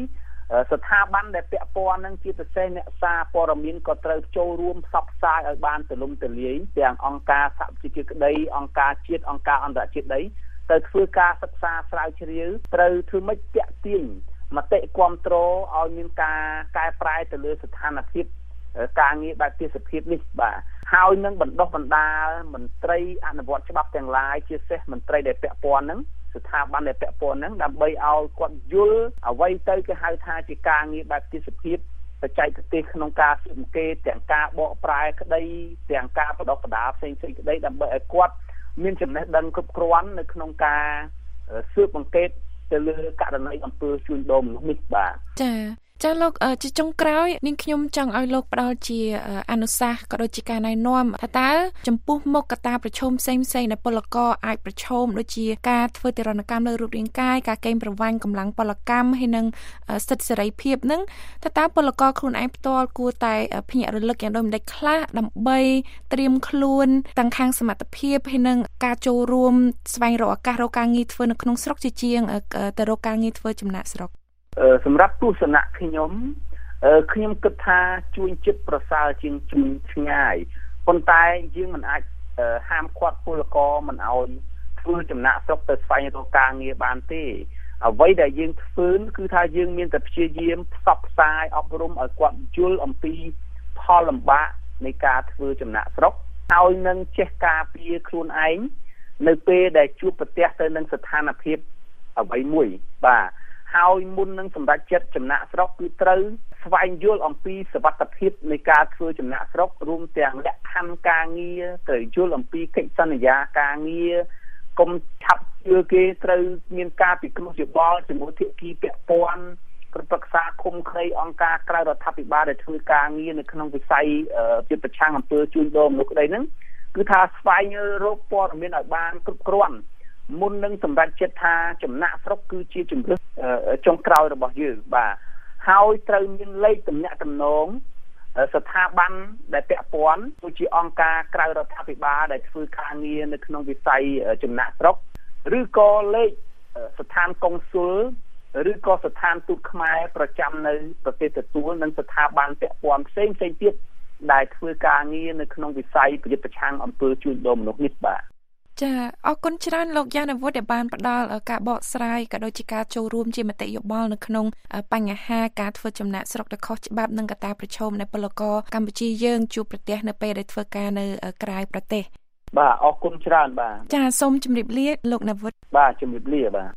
ស្ថាប័នដែលពាក់ព័ន្ធនឹងជាពិសេសអ្នកសារព័ត៌មានក៏ត្រូវចូលរួមផ្សព្វផ្សាយឲ្យបានទូលំទូលាយទាំងអង្គការសហប្រជាជាតិក្តីអង្គការជាតិអង្គការអន្តរជាតិក្តីទៅធ្វើការសិក្សាស្រាវជ្រាវត្រូវធ្វើម៉េចតាក់ទាញមតិគាំទ្រឲ្យមានការកែប្រែទៅលើស្ថានភាពការងារបែបទេសភាពនេះបាទហើយនឹងបណ្ដុះបណ្ដាលមន្ត្រីអនុវត្តច្បាប់ទាំងឡាយជាពិសេសមន្ត្រីដែលពាក់ព័ន្ធហ្នឹងស្ថាប័នដែលពាក់ព័ន្ធហ្នឹងដើម្បីឲ្យគាត់យល់អ្វីទៅគេហៅថាជាការងារបែបទេសភាពបច្ចេកទេសក្នុងការស៊ើបអង្កេតទាំងការបកប្រែក្តីទាំងការបដិបដាផ្សេងៗក្តីដើម្បីឲ្យគាត់មានចំណេះដឹងគ្រប់គ្រាន់នៅក្នុងការស៊ើបអង្កេតទៅលើករណីអំពើជួញដូរមនុស្សនេះបាទចាចាលោកជាចុងក្រោយនាងខ្ញុំចង់ឲ្យលោកផ្ដល់ជាអនុសាសន៍ក៏ដូចជាការណែនាំថាតើចំពោះមុខកត្តាប្រឈមផ្សេងៗដែលពលករអាចប្រឈមដូចជាការធ្វើទារុណកម្មលើរូបរាងកាយការកេងប្រវ័ញ្ចកម្លាំងពលកម្មហើយនិងសិទ្ធិសេរីភាពនឹងថាតើពលករខ្លួនឯងផ្ទាល់គួរតែភ្ញាក់រលឹកយ៉ាងដូចម្តេចខ្លះដើម្បីត្រៀមខ្លួនទាំងខាងសមត្ថភាពហើយនិងការចូលរួមស្វែងរកឱកាសរកការងារធ្វើនៅក្នុងស្រុកជាជាងទៅរកការងារធ្វើចំណាក់ស្រុកសម្រាប់ទស្សនៈខ្ញុំខ្ញុំគិតថាជួញចិត្តប្រសើរជាងជួញឆ្ងាយប៉ុន្តែយើងមិនអាចហាមឃាត់ពលករមិនឲ្យធ្វើចំណាក់ស្រុកទៅស្វែងរកការងារបានទេអ្វីដែលយើងធ្វើគឺថាយើងមានតែព្យាយាមផ្សព្វផ្សាយអប់រំឲ្យគាត់យល់អំពីផលលំបាកនៃការធ្វើចំណាក់ស្រុកហើយនឹងចេះការពារខ្លួនឯងនៅពេលដែលជួបប្រទះទៅនឹងស្ថានភាពអ្វីមួយបាទហើយមុននឹងសម្រេចចិត្តចំណាក់ស្រុកគឺត្រូវស្វែងយល់អំពីសុវត្ថិភាពនៃការធ្វើចំណាក់ស្រុករួមទាំងលក្ខខណ្ឌការងារត្រូវយល់អំពីកិច្ចសន្យាការងារកុំឆាប់ជឿគេត្រូវមានការពិគ្រោះយោបល់ជាមួយភាគីពាក់ព័ន្ធក្រុមប្រឹក្សាឃុំខ្លីអង្គការក្រៅរដ្ឋាភិបាលដែលធ្វើការងារនៅក្នុងវិស័យជាប្រឆាំងអំពើជួញដូរមនុស្សក្តីហ្នឹងគឺថាស្វែងរកព័ត៌មានឲ្យបានគ្រប់គ្រាន់មុននឹងសម្រេចចិត្តថាចំណាក់ស្រុកគឺជាជំរើសចុងក្រោយរបស់យើងបាទហើយត្រូវមានលេខទំនាក់ទំនងស្ថាប័នដែលពាក់ព័ន្ធដូចជាអង្គការក្រៅរដ្ឋាភិបាលដែលធ្វើការងារនៅក្នុងវិស័យចំណាក់ស្រុកឬក៏លេខស្ថានកុងស៊ុលឬក៏ស្ថានទូតខ្មែរប្រចាំនៅប្រទេសទទួលនិងស្ថាប័នពាក់ព័ន្ធផ្សេងៗទៀតដែលធ្វើការងារនៅក្នុងវិស័យប្រយុទ្ធប្រឆាំងអំពើជួញដូរមនុស្សនេះបាទចាអរគុណច្រើនលោកយ៉ានវុឌ្ឍដែលបានផ្ដល់ការបកស្រាយក៏ដូចជាការចូលរួមជាមតិយោបល់នៅក្នុងបញ្ហាការធ្វើចំណាក់ស្រុកដែលខុសច្បាប់និងកត្តាប្រឈមនៃពលករកម្ពុជាយើងជួបប្រទះនៅពេលដែលធ្វើការនៅក្រៅប្រទេសបាទអរគុណច្រើនបាទចាសូមជម្រាបលាលោកណាវុឌ្ឍបាទជម្រាបលាបាទ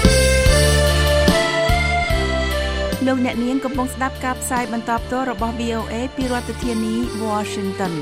លោកអ្នកនាងកំពុងស្ដាប់ការផ្សាយបន្តផ្ទាល់របស់ វី អូ អេ ពីរដ្ឋធានី Washington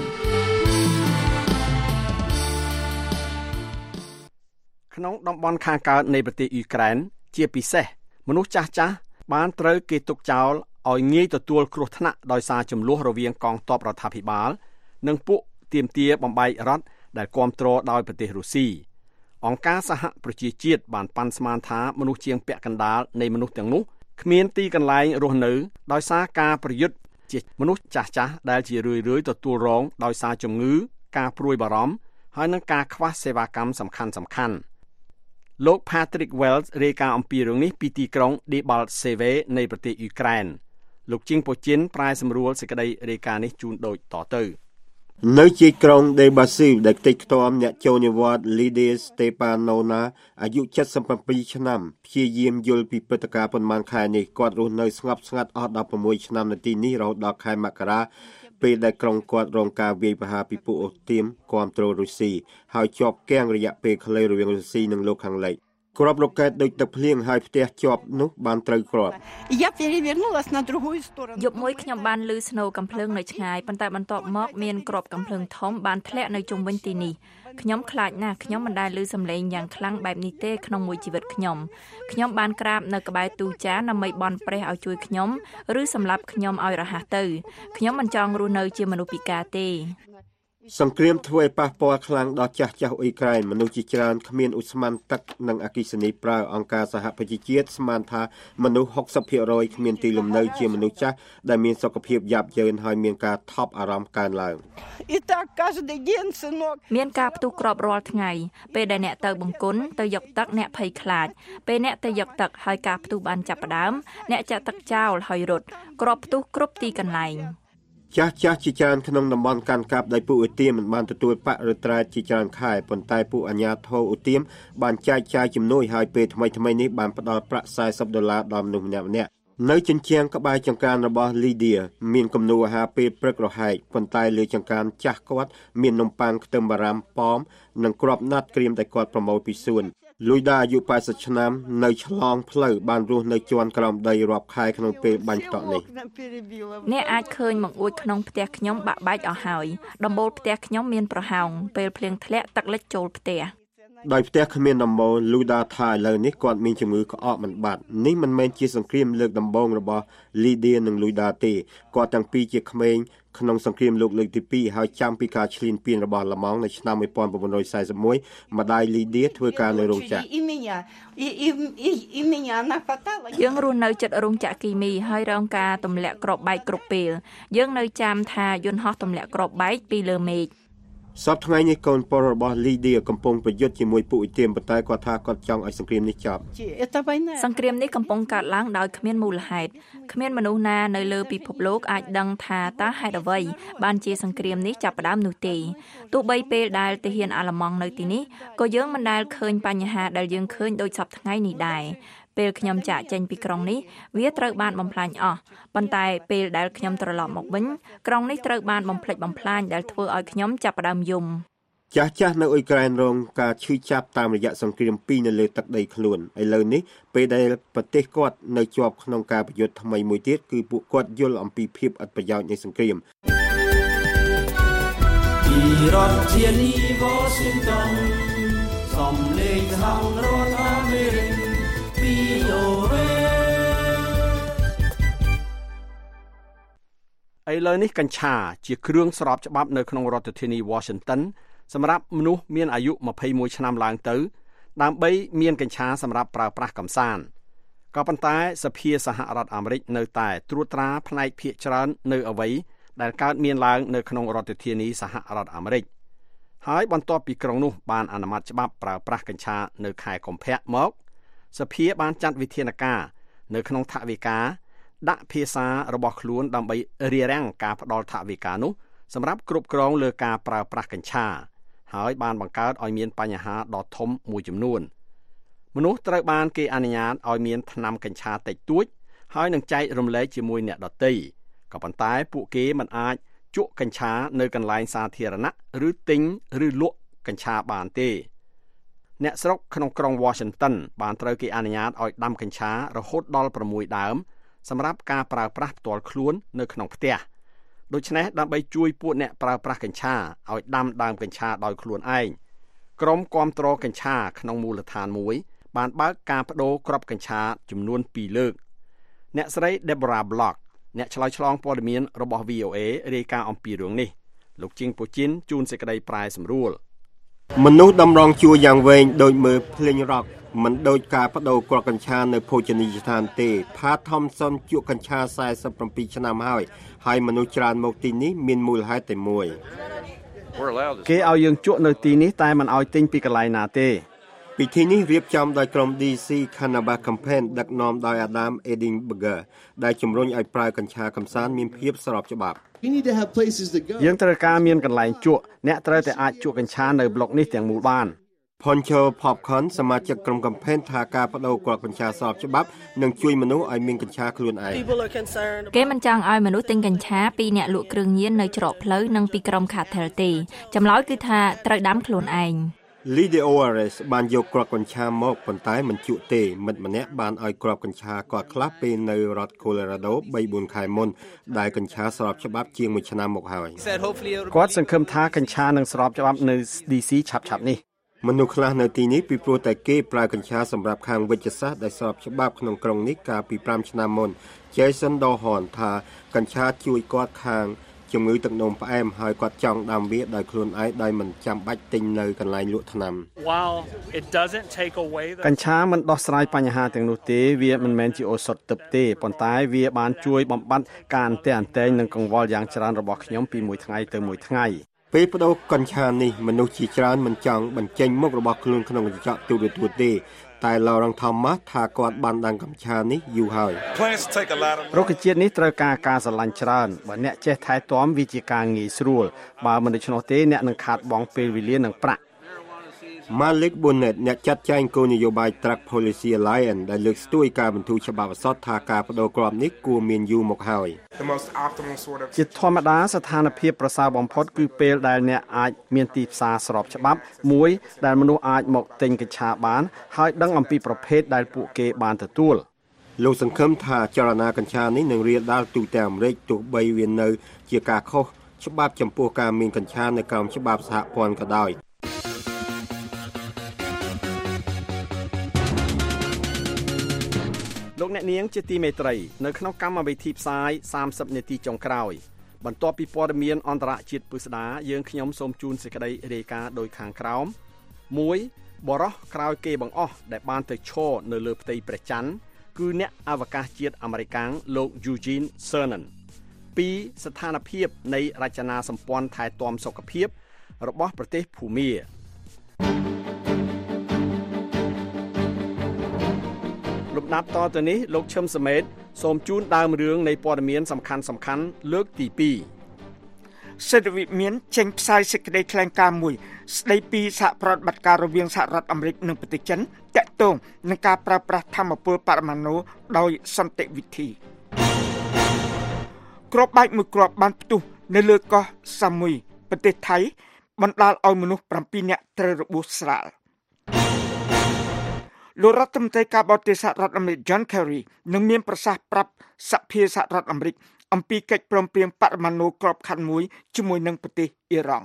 ក្នុងតំបន់ខាងកើតនៃប្រទេសអ៊ុយក្រែនជាពិសេសមនុស្សចាស់ចាស់បានត្រូវគេទុកចោលឲ្យងាយទទួលគ្រោះថ្នាក់ដោយសារចំនួនរវាងកងទ័ពរដ្ឋាភិបាលនិងពួកទាមទារបំបែករដ្ឋដែលគ្រប់គ្រងដោយប្រទេសរុស្ស៊ីអង្គការសហប្រជាជាតិបានប៉ាន់ស្មានថាមនុស្សជាងពាក់កណ្ដាលនៃមនុស្សទាំងនោះគ្មានទីកន្លែងរស់នៅដោយសារការប្រយុទ្ធជាមនុស្សចាស់ចាស់ដែលជារឿយៗទទួលរងដោយសារជំងឺការព្រួយបារម្ភហើយនិងការខ្វះសេវាកម្មសំខាន់សំខាន់លោក Patrick Wells រាយការណ៍អំពីរឿងនេះពីទីក្រុង Debaltseve នៃប្រទេសអ៊ុយក្រែនលោកជីងប៉ូជីនប្រែសម្រួលសេចក្តីរាយការណ៍នេះជូនដូចតទៅនៅជាក្រុង Debaltseve ដែលខ្ទេចខ្ទាំអ្នកចូលនិវត្តន៍ Lidia Stepanova អាយុเจ็ดสิบเจ็ดឆ្នាំព្យាយាមយល់ពីព្រឹត្តិការណ៍ប៉ុន្មានខែនេះគាត់រស់នៅស្ងប់ស្ងាត់អស់ដប់ប្រាំមួយឆ្នាំនៅទីនេះរហូតដល់ខែមករាពេលដែលក្រុងគាត់រងការវាយប្រហារពីពួកអូស្ទៀមគ្រប់គ្រងរុស្ស៊ីហើយជាប់គាំងរយៈពេលខ្លីរវាងរុស្ស៊ីនិងលោកខាងលិចគ្រាប់រ៉ុកែតដូចទឹកភ្លៀងហើយផ្ទះជាប់នោះបានត្រូវគ្រាប់យប់មួយខ្ញុំបានឮស្នូរកាំភ្លើងនៅឆ្ងាយប៉ុន្តែបន្ទាប់មកមានគ្រាប់កាំភ្លើងធំបានធ្លាក់នៅជុំវិញទីនេះខ្ញុំខ្លាចណាស់ខ្ញុំមិនដែលឮសំឡេងយ៉ាងខ្លាំងបែបនេះទេក្នុងមួយជីវិតខ្ញុំខ្ញុំបានក្រាបនៅក្បែរទូចានដើម្បីបន់ព្រះឲ្យជួយខ្ញុំឬសម្លាប់ខ្ញុំឲ្យរហ័សទៅខ្ញុំមិនចង់រស់នៅជាមនុស្សពិការទេសង្គ្រាមធ្វើឲ្យប៉ះពាល់ខ្លាំងដល់ចាស់ចាស់អ៊ុយក្រែនមនុស្សជាច្រើនគ្មានឧស្ម័នទឹកនិងអគ្គិសនីប្រើអង្គការសហប្រជាជាតិស្មានថាមនុស្ស หกสิบเปอร์เซ็นต์ គ្មានទីលំនៅជាមនុស្សចាស់ដែលមានសុខភាពយ៉ាប់យ៉ឺនហើយមានការថប់អារម្មណ៍កើនឡើងមានការផ្ទុះគ្រាប់រាល់ថ្ងៃពេលដែលអ្នកទៅបង្គន់ទៅយកទឹកអ្នកភ័យខ្លាចពេលអ្នកទៅយកទឹកហើយការផ្ទុះបានចាប់ផ្ដើមអ្នកចាក់ទឹកចោលហើយរត់គ្រាប់ផ្ទុះគ្រប់ទីកន្លែងចាស់ចាស់ជាច្រើនក្នុងតំបន់កាន់កាប់ដោយពួកឧទាមមិនបានទទួលប្រាក់ឬត្រែជាច្រើនខែប៉ុន្តែពួកអាជ្ញាធរឧទាមបានចែកចាយជំនួយហើយពេលថ្មីថ្មីនេះបានផ្ដល់ប្រាក់สี่สิบដុល្លារដល់មនុស្សម្នាក់ម្នាក់នៅជញ្ជាំងក្បែរចង្ក្រានរបស់ Lydia មានគំនូរអាហារពេលព្រឹករហែកប៉ុន្តែលើចង្ក្រានចាស់គាត់មាននំប៉័ងខ្ទឹមបារាំប៉មនិងគ្រាប់ណាត់ក្រៀមដែលគាត់ប្រមូលពីសួនលុយដាអាយុแปดสิบឆ្នាំនៅឆ្លងផ្លូវបានរស់នៅជាន់ក្រោមដីរាប់ខែក្នុងពេលបាញ់ផ្ទក់នេះអ្នកអាចឃើញមកអួចក្នុងផ្ទះខ្ញុំបាក់បែកអស់ហើយដំបូលផ្ទះខ្ញុំមានប្រហោងពេលភ្លៀងធ្លាក់ទឹកលិចចូលផ្ទះដោយផ្ទះគ្មានដំបូលលូដាថាឥឡូវនេះគាត់មានជំងឺក្អកមិនបាត់នេះមិនមែនជាសង្គ្រាមលើកដំបូងរបស់ Lydia និង Luda ទេគាត់ទាំងពីរជាក្មេងក្នុងសង្គ្រាមលោកលើកទីពីរហើយចាំពីការឈ្លានពានរបស់ឡាម៉ង់នៅឆ្នាំmột nghìn chín trăm四十mộtម្ដាយ Lydia ធ្វើការនៅរោងចក្រយើងរស់នៅជិតរោងចក្រគីមីហើយរងការទម្លាក់គ្រាប់បែកគ្រប់ពេលយើងនៅចាំថាយន្តហោះទម្លាក់គ្រាប់បែកពីលើមេឃសប្តាហ៍ថ្ងៃនេះកូនប្រុសរបស់ Lydia កំពុងប្រយុទ្ធជាមួយពួកឧទាមប៉ុន្តែគាត់ថាគាត់ចង់ឲ្យសង្គ្រាមនេះចប់សង្គ្រាមនេះកំពុងកើតឡើងដោយគ្មានមូលហេតុគ្មានមនុស្សណានៅលើពិភពលោកអាចដឹងថាតើហេតុអ្វីបានជាសង្គ្រាមនេះចាប់ផ្ដើមនោះទេទោះបីពេលដែលទាហានអាល្លឺម៉ង់នៅទីនេះក៏យើងមិនដែលឃើញបញ្ហាដែលយើងឃើញដូចសប្តាហ៍ថ្ងៃនេះដែរពេលខ្ញុំចាក់ចេញពីក្រុងនេះវាត្រូវបានបំផ្លាញអស់ប៉ុន្តែពេលដែលខ្ញុំត្រឡប់មកវិញក្រុងនេះត្រូវបានបំផ្លិចបំផ្លាញដែលធ្វើឲ្យខ្ញុំចាប់ផ្ដើមយំចាស់ចាស់នៅអ៊ុយក្រែនរងការឈឺចាប់តាមរយៈសង្គ្រាមពីរនៅលើទឹកដីខ្លួនឥឡូវនេះពេលដែលប្រទេសគាត់នៅជាប់ក្នុងការប្រយុទ្ធថ្មីមួយទៀតគឺពួកគាត់យល់អំពីភាពឥតប្រយោជន៍នៃសង្គ្រាមពីរដ្ឋធានី Washington សំឡេងសហរដ្ឋអាមេរិកឥឡូវនេះកញ្ឆាជាគ្រឿងស្របច្បាប់នៅក្នុងរដ្ឋធានី Washington សម្រាប់មនុស្សមានអាយុยี่สิบเอ็ดឆ្នាំឡើងទៅដើម្បីមានកញ្ឆាសម្រាប់ប្រើប្រាស់កម្សាន្តក៏ប៉ុន្តែសភាសហរដ្ឋអាមេរិកនៅតែត្រួតត្រាផ្នែកភាគច្រើននៅអ្វីដែលកើតមានឡើងនៅក្នុងរដ្ឋធានីសហរដ្ឋអាមេរិកហើយបន្ទាប់ពីក្រុងនោះបានអនុម័តច្បាប់ប្រើប្រាស់កញ្ឆានៅខែកុម្ភៈមកសភាបានចាត់វិធានការនៅក្នុងថវិកាដាក់ភាសារបស់ខ្លួនដើម្បីរារាំងការផ្ដល់ថវិកានោះសម្រាប់គ្រប់គ្រងលើការប្រើប្រាស់កញ្ឆាហើយបានបង្កើតឲ្យមានបញ្ហាដ៏ធំមួយចំនួនមនុស្សត្រូវបានគេអនុញ្ញាតឲ្យមានថ្នាំកញ្ឆាតិចតួចហើយនឹងចែករំលែកជាមួយអ្នកដទៃក៏ប៉ុន្តែពួកគេមិនអាចជក់កញ្ឆានៅកន្លែងសាធារណៈឬទិញឬលក់កញ្ឆាបានទេអ្នកស្រុកក្នុងក្រុង Washington បានត្រូវគេអនុញ្ញាតឲ្យដាំកញ្ឆារហូតដល់ប្រាំមួយដើមសម្រាប់ការប្រើប្រាស់ផ្ទាល់ខ្លួននៅក្នុងផ្ទះដូច្នេះដើម្បីជួយពួកអ្នកប្រើប្រាស់កញ្ឆាឲ្យដាំដើមកញ្ឆាដោយខ្លួនឯងក្រុមគាំទ្រកញ្ឆាក្នុងមូលដ្ឋានមួយបានបើកការបដូរគ្រាប់កញ្ឆាចំនួនពីរលើកអ្នកស្រី Deborah Block អ្នកឆ្លើយឆ្លងព័ត៌មានរបស់ V O A រាយការណ៍អំពីរឿងនេះលោកជីងពូជីនជួនសេចក្តីប្រែសម្រួលមនុស្សតម្រង់ជួរយ៉ាងវែងដូចមើលភ្លេងរ៉ុកមិនដូចការបដូរគ្រាប់កញ្ឆានៅភោជនីយដ្ឋានទេផាថមសុនជក់កញ្ឆាสี่สิบเจ็ดឆ្នាំហើយហើយមនុស្សច្រើនមកទីនេះមានមូលហេតុតែមួយគេឲ្យយើងជក់នៅទីនេះតែមិនឲ្យទិញពីកន្លែងណាទេពិធីនេះរៀបចំដោយក្រុម D C Cannabis Campaign ដឹកនាំដោយ Adam Edinburgh ដែលជំរុញឲ្យប្រើកញ្ឆាកម្សាន្តមានភាពស្របច្បាប់យើងត្រូវការមានកន្លែងជក់អ្នកត្រូវតែអាចជក់កញ្ឆានៅប្លុកនេះទាំងមូលបាន Poncho Popcorn សមាជិកក្រុម campaign ថាការបដូរគ្រាប់កញ្ឆាស្របច្បាប់នឹងជួយមនុស្សឲ្យមានកញ្ឆាខ្លួនឯងគេមិនចង់ឲ្យមនុស្សទិញកញ្ឆាពីអ្នកលក់គ្រឿងញៀននៅច្រកផ្លូវនិងពីក្រុម cartel ទេចម្លើយគឺថាត្រូវដាំខ្លួនឯង Lydia Ores បានយកគ្រាប់កញ្ឆាមកប៉ុន្តែមិនជក់ទេមិត្តម្នាក់បានឲ្យគ្រាប់កញ្ឆាគាត់ខ្លះពេលនៅរដ្ឋ Colorado 三四ខែមុនដែលកញ្ឆាស្របច្បាប់ជាងមួយឆ្នាំមកហើយគាត់សង្ឃឹមថាកញ្ឆានឹងស្របច្បាប់នៅ D C ឆាប់ៗនេះមនុស្សខ្លះនៅទីនេះពីព្រោះតែគេប្រើកញ្ឆាសម្រាប់ខាងវិទ្យាសាស្ត្រដែលស្របច្បាប់ក្នុងក្រុងនេះកាលពីfiveឆ្នាំមុន Jason Dohon ថាកញ្ឆាជួយគាត់ខាងជំងឺទឹកនោមផ្អែមហើយគាត់ចង់ដាំវាដោយខ្លួនឯងដោយមិនចាំបាច់ទិញនៅកន្លែងលក់ថ្នាំ While it doesn't take away the កញ្ឆាមិនដោះស្រាយបញ្ហាទាំងនោះទេវាមិនមែនជាឱសថទិព្វទេប៉ុន្តែវាបានជួយបំបត្តិការអន្ទះអន្ទែងនិងកង្វល់យ៉ាងច្រើនរបស់ខ្ញុំពីមួយថ្ងៃទៅមួយថ្ងៃពេលបដូរកញ្ឆានេះមនុស្សជាច្រើនមិនចង់បញ្ចេញមុខរបស់ខ្លួនក្នុងកញ្ចក់ទូរទស្សន៍ទេតែ Lauren Thomas ថាគាត់បានដាំកញ្ឆានេះយូរហើយរុក្ខជាតិនេះត្រូវការការស្រឡាញ់ច្រើនបើអ្នកចេះថែទាំវាជាការងាយស្រួលបើមិនដូច្នោះទេអ្នកនឹងខាតបង់ពេលវេលានិងប្រាក់ Malik Bonnet អ្នកចាត់ចែងគោលនយោបាយ Drug Policy Alliance ដែលលើកស្ទួយការបន្ធូរច្បាប់ឱសថថាការបដូរគ្រាប់នេះគួរមានយូរមកហើយជាធម្មតាស្ថានភាពប្រសើរបំផុតគឺពេលដែលអ្នកអាចមានទីផ្សារស្របច្បាប់មួយដែលមនុស្សអាចមកទិញកញ្ឆាបានហើយដឹងអំពីប្រភេទដែលពួកគេបានទទួលលោកសង្ឃឹមថាចលនាកញ្ឆានេះនឹងរាលដាលទូទាំងអាមេរិកទោះបីវានៅជាការខុសច្បាប់ចំពោះការមានកញ្ឆានៅក្រោមច្បាប់សហព័ន្ធក៏ដោយលោកអ្នកនាងជាទីមេត្រីនៅក្នុងកម្មវិធីផ្សាយសាមសិបនាទីចុងក្រោយបន្ទាប់ពីព័ត៌មានអន្តរជាតិពិស្ដាយើងខ្ញុំសូមជូនសេចក្តីរាយការណ៍ដូចខាងក្រោមមួយបរិះក្រោយគេបង្អស់ដែលបានទៅឈរនៅលើផ្ទៃព្រះច័ន្ទគឺអ្នកអវកាសជាតិអាមេរិកាំងលោក Eugene Cernan ពីរស្ថានភាពនៃរចនាសម្ព័ន្ធថែទាំសុខភាពរបស់ប្រទេសភូមាលំដាប់តទៅនេះលោកឈឹមសមេតសូមជូនដើមរឿងនៃព័ត៌មានសំខាន់សំខាន់លើកទីពីរសេដ្ឋវិមានចេញផ្សាយសេចក្តីថ្លែងការណ៍មួយស្តីពីសហប្រតិបត្តិការរវាងសហរដ្ឋអាមេរិកនិងប្រទេសចិនទាក់ទងនឹងការប្រើប្រាស់ថាមពលបរមាណូដោយសន្តិវិធីគ្រាប់បែកមួយគ្រាប់បានផ្ទុះនៅលើកោះសាមុយប្រទេសថៃបណ្ដាលឲ្យមនុស្សប្រាំពីរនាក់ត្រូវរបួសស្រាលលោករដ្ឋមន្ត្រីការបរទេសសហរដ្ឋអាមេរិក John Kerry នឹងមានប្រសាសន៍ប្រាប់សភាសហរដ្ឋអាមេរិកអំពីកិច្ចព្រមព្រៀងបរមាណូក្របខ័ណ្ឌមួយជាមួយនឹងប្រទេសអ៊ីរ៉ង់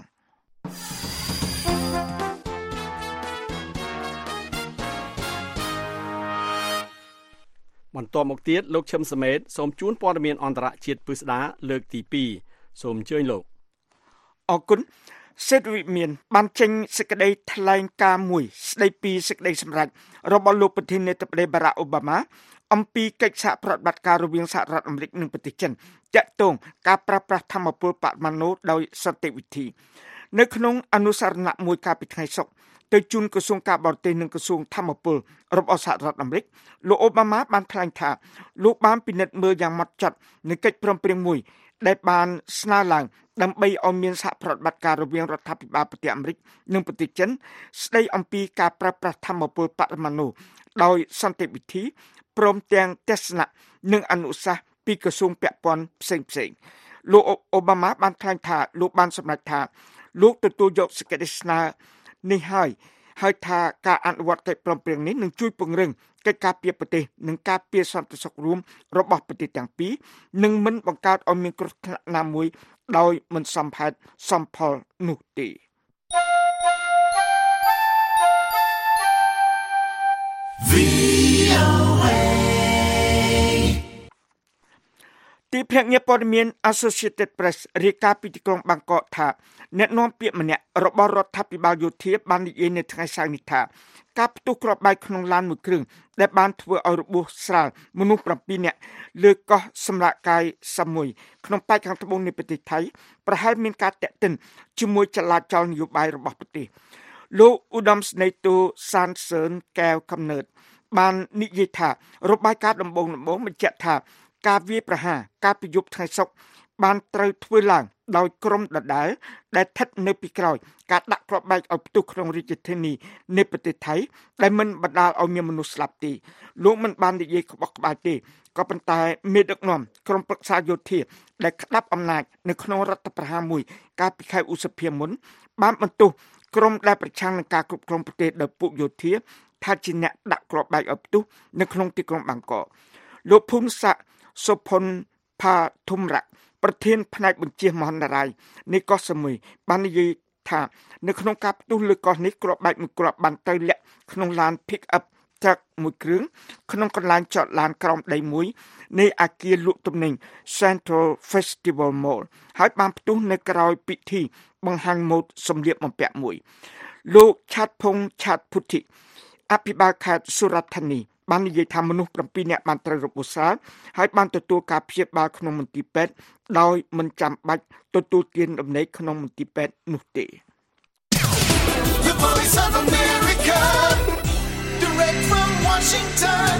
បន្ទាប់មកទៀតលោកឈឹមសមេតសូមជូនព័ត៌មានអន្តរជាតិពិស្ដាលើកទីពីរសូមអញ្ជើញលោកអរគុណសេដ្ឋវិមានបានចេញសេចក្តីថ្លែងការណ៍មួយស្តីពីសេចក្តីសម្រេចរបស់លោកប្រធានាធិបតី Barack Obama អំពីកិច្ចសហប្រតិបត្តិការរវាងសហរដ្ឋអាមេរិកនិងប្រទេសចិនទាក់ទងការប្រើប្រាស់ថាមពលបរមាណូដោយសន្តិវិធីនៅក្នុងអនុស្សរណៈមួយកាលពីថ្ងៃសុក្រទៅជូនក្រសួងការបរទេសនិងក្រសួងថាមពលរបស់សហរដ្ឋអាមេរិកលោកអូបាម៉ាបានថ្លែងថាលោកបានពិនិត្យមើលយ៉ាងម៉ត់ចត់នឹងកិច្ចព្រមព្រៀងមួយដែលបានស្នើឡើងដើម្បីឲ្យមានសហប្រតិបត្តិការរវាងរដ្ឋាភិបាលប្រទេសអាមេរិកនិងប្រទេសចិនស្ដីអំពីការប្រើប្រាស់ថាមពលបរមាណូដោយសន្តិវិធីព្រមទាំងទស្សនៈនិងអនុសាសន៍ពីក្រសួងពាក់ព័ន្ធផ្សេងផ្សេងលោកអូបាម៉ាបានថ្លែងថាលោកបានសម្រេចថាលោកទទួលយកសេចក្តីស្នើនេះហើយហើយថាការអនុវត្តកិច្ចព្រមព្រៀងនេះនឹងជួយពង្រឹងកិច្ចការពារប្រទេសនិងការពារសន្តិសុខរួមរបស់ប្រទេសទាំងពីរនិងមិនបង្កើតឲ្យមានគ្រោះថ្នាក់ណាមួយដោយមិនសមហេតុសមផលនោះទេទីភ្នាក់ងារព័ត៌មាន Associated Press រាយការណ៍ពីទីក្រុងបាងកកថាអ្នកនាំពាក្យម្នាក់របស់រដ្ឋាភិបាលយោធាបាននិយាយនៅថ្ងៃសៅរ៍នេះថាការផ្ទុះគ្រាប់បែកក្នុងឡានមួយគ្រឿងដែលបានធ្វើឲ្យរបួសស្រាលមនុស្សប្រាំពីរនាក់លើកោះសម្រាប់កាយសាមុយក្នុងប៉ែកខាងត្បូងនៃប្រទេសថៃប្រហែលមានការតាក់ទិនជាមួយចលាចលនយោបាយរបស់ប្រទេសលោកឧត្តមស្នេហ៍ទូសានសឿនកែវកំណើតបាននិយាយថារបាយការណ៍ដំបូងៗបញ្ជាក់ថាការវាយប្រហារការប្រយុទ្ធថ្ងៃសុក្របានត្រូវធ្វើឡើងដោយក្រុមដដែលដែលស្ថិតនៅពីក្រោយការដាក់គ្រាប់បែកឲ្យផ្ទុះក្នុងរាជធានីនៃប្រទេសថៃដែលមិនបណ្ដាលឲ្យមានមនុស្សស្លាប់ទេលោកមិនបាននិយាយក្បោះក្បាលទេក៏ប៉ុន្តែមេដឹកនាំក្រុមប្រឹក្សាយោធាដែលក្តាប់អំណាចនៅក្នុងរដ្ឋប្រហារមួយកាលពីខែឧសភាមុនបានបន្ទោសក្រុមដែលប្រឆាំងនឹងការគ្រប់គ្រងប្រទេសដោយពួកយោធាថាជាអ្នកដាក់គ្រាប់បែកឲ្យផ្ទុះនៅក្នុងទីក្រុងបាងកកលោកភូមិសាក់សុផុនផាធុមរៈប្រធានផ្នែកបញ្ជាមហន្តរាយនៃកោះសមុយបាននិយាយថានៅក្នុងការផ្ទុះលើកោះនេះគ្រាប់បែកមួយគ្រាប់បានទៅលាក់ក្នុងឡាន pick up truck មួយគ្រឿងក្នុងកន្លែងចតឡានក្រោមដីមួយនៃអគារលក់ទំនិញ Central Festival Mall ហើយបានផ្ទុះនៅក្រោយពិធីបង្ហាញម៉ូដសម្លៀកបំពាក់មួយលោកឆាត់ភុងឆាត់ពុទ្ធិអភិបាលខេត្តសុរតធានីបាននិយាយថាមនុស្សប្រាំពីរនាក់បានត្រូវរបួសស្រាលហើយបានទទួលការព្យាបាលក្នុងមន្ទីរពេទ្យដោយមិនចាំបាច់ទទួលទានដំណេកក្នុងមន្ទីរពេទ្យនោះទេ The Voice of America Direct from Washington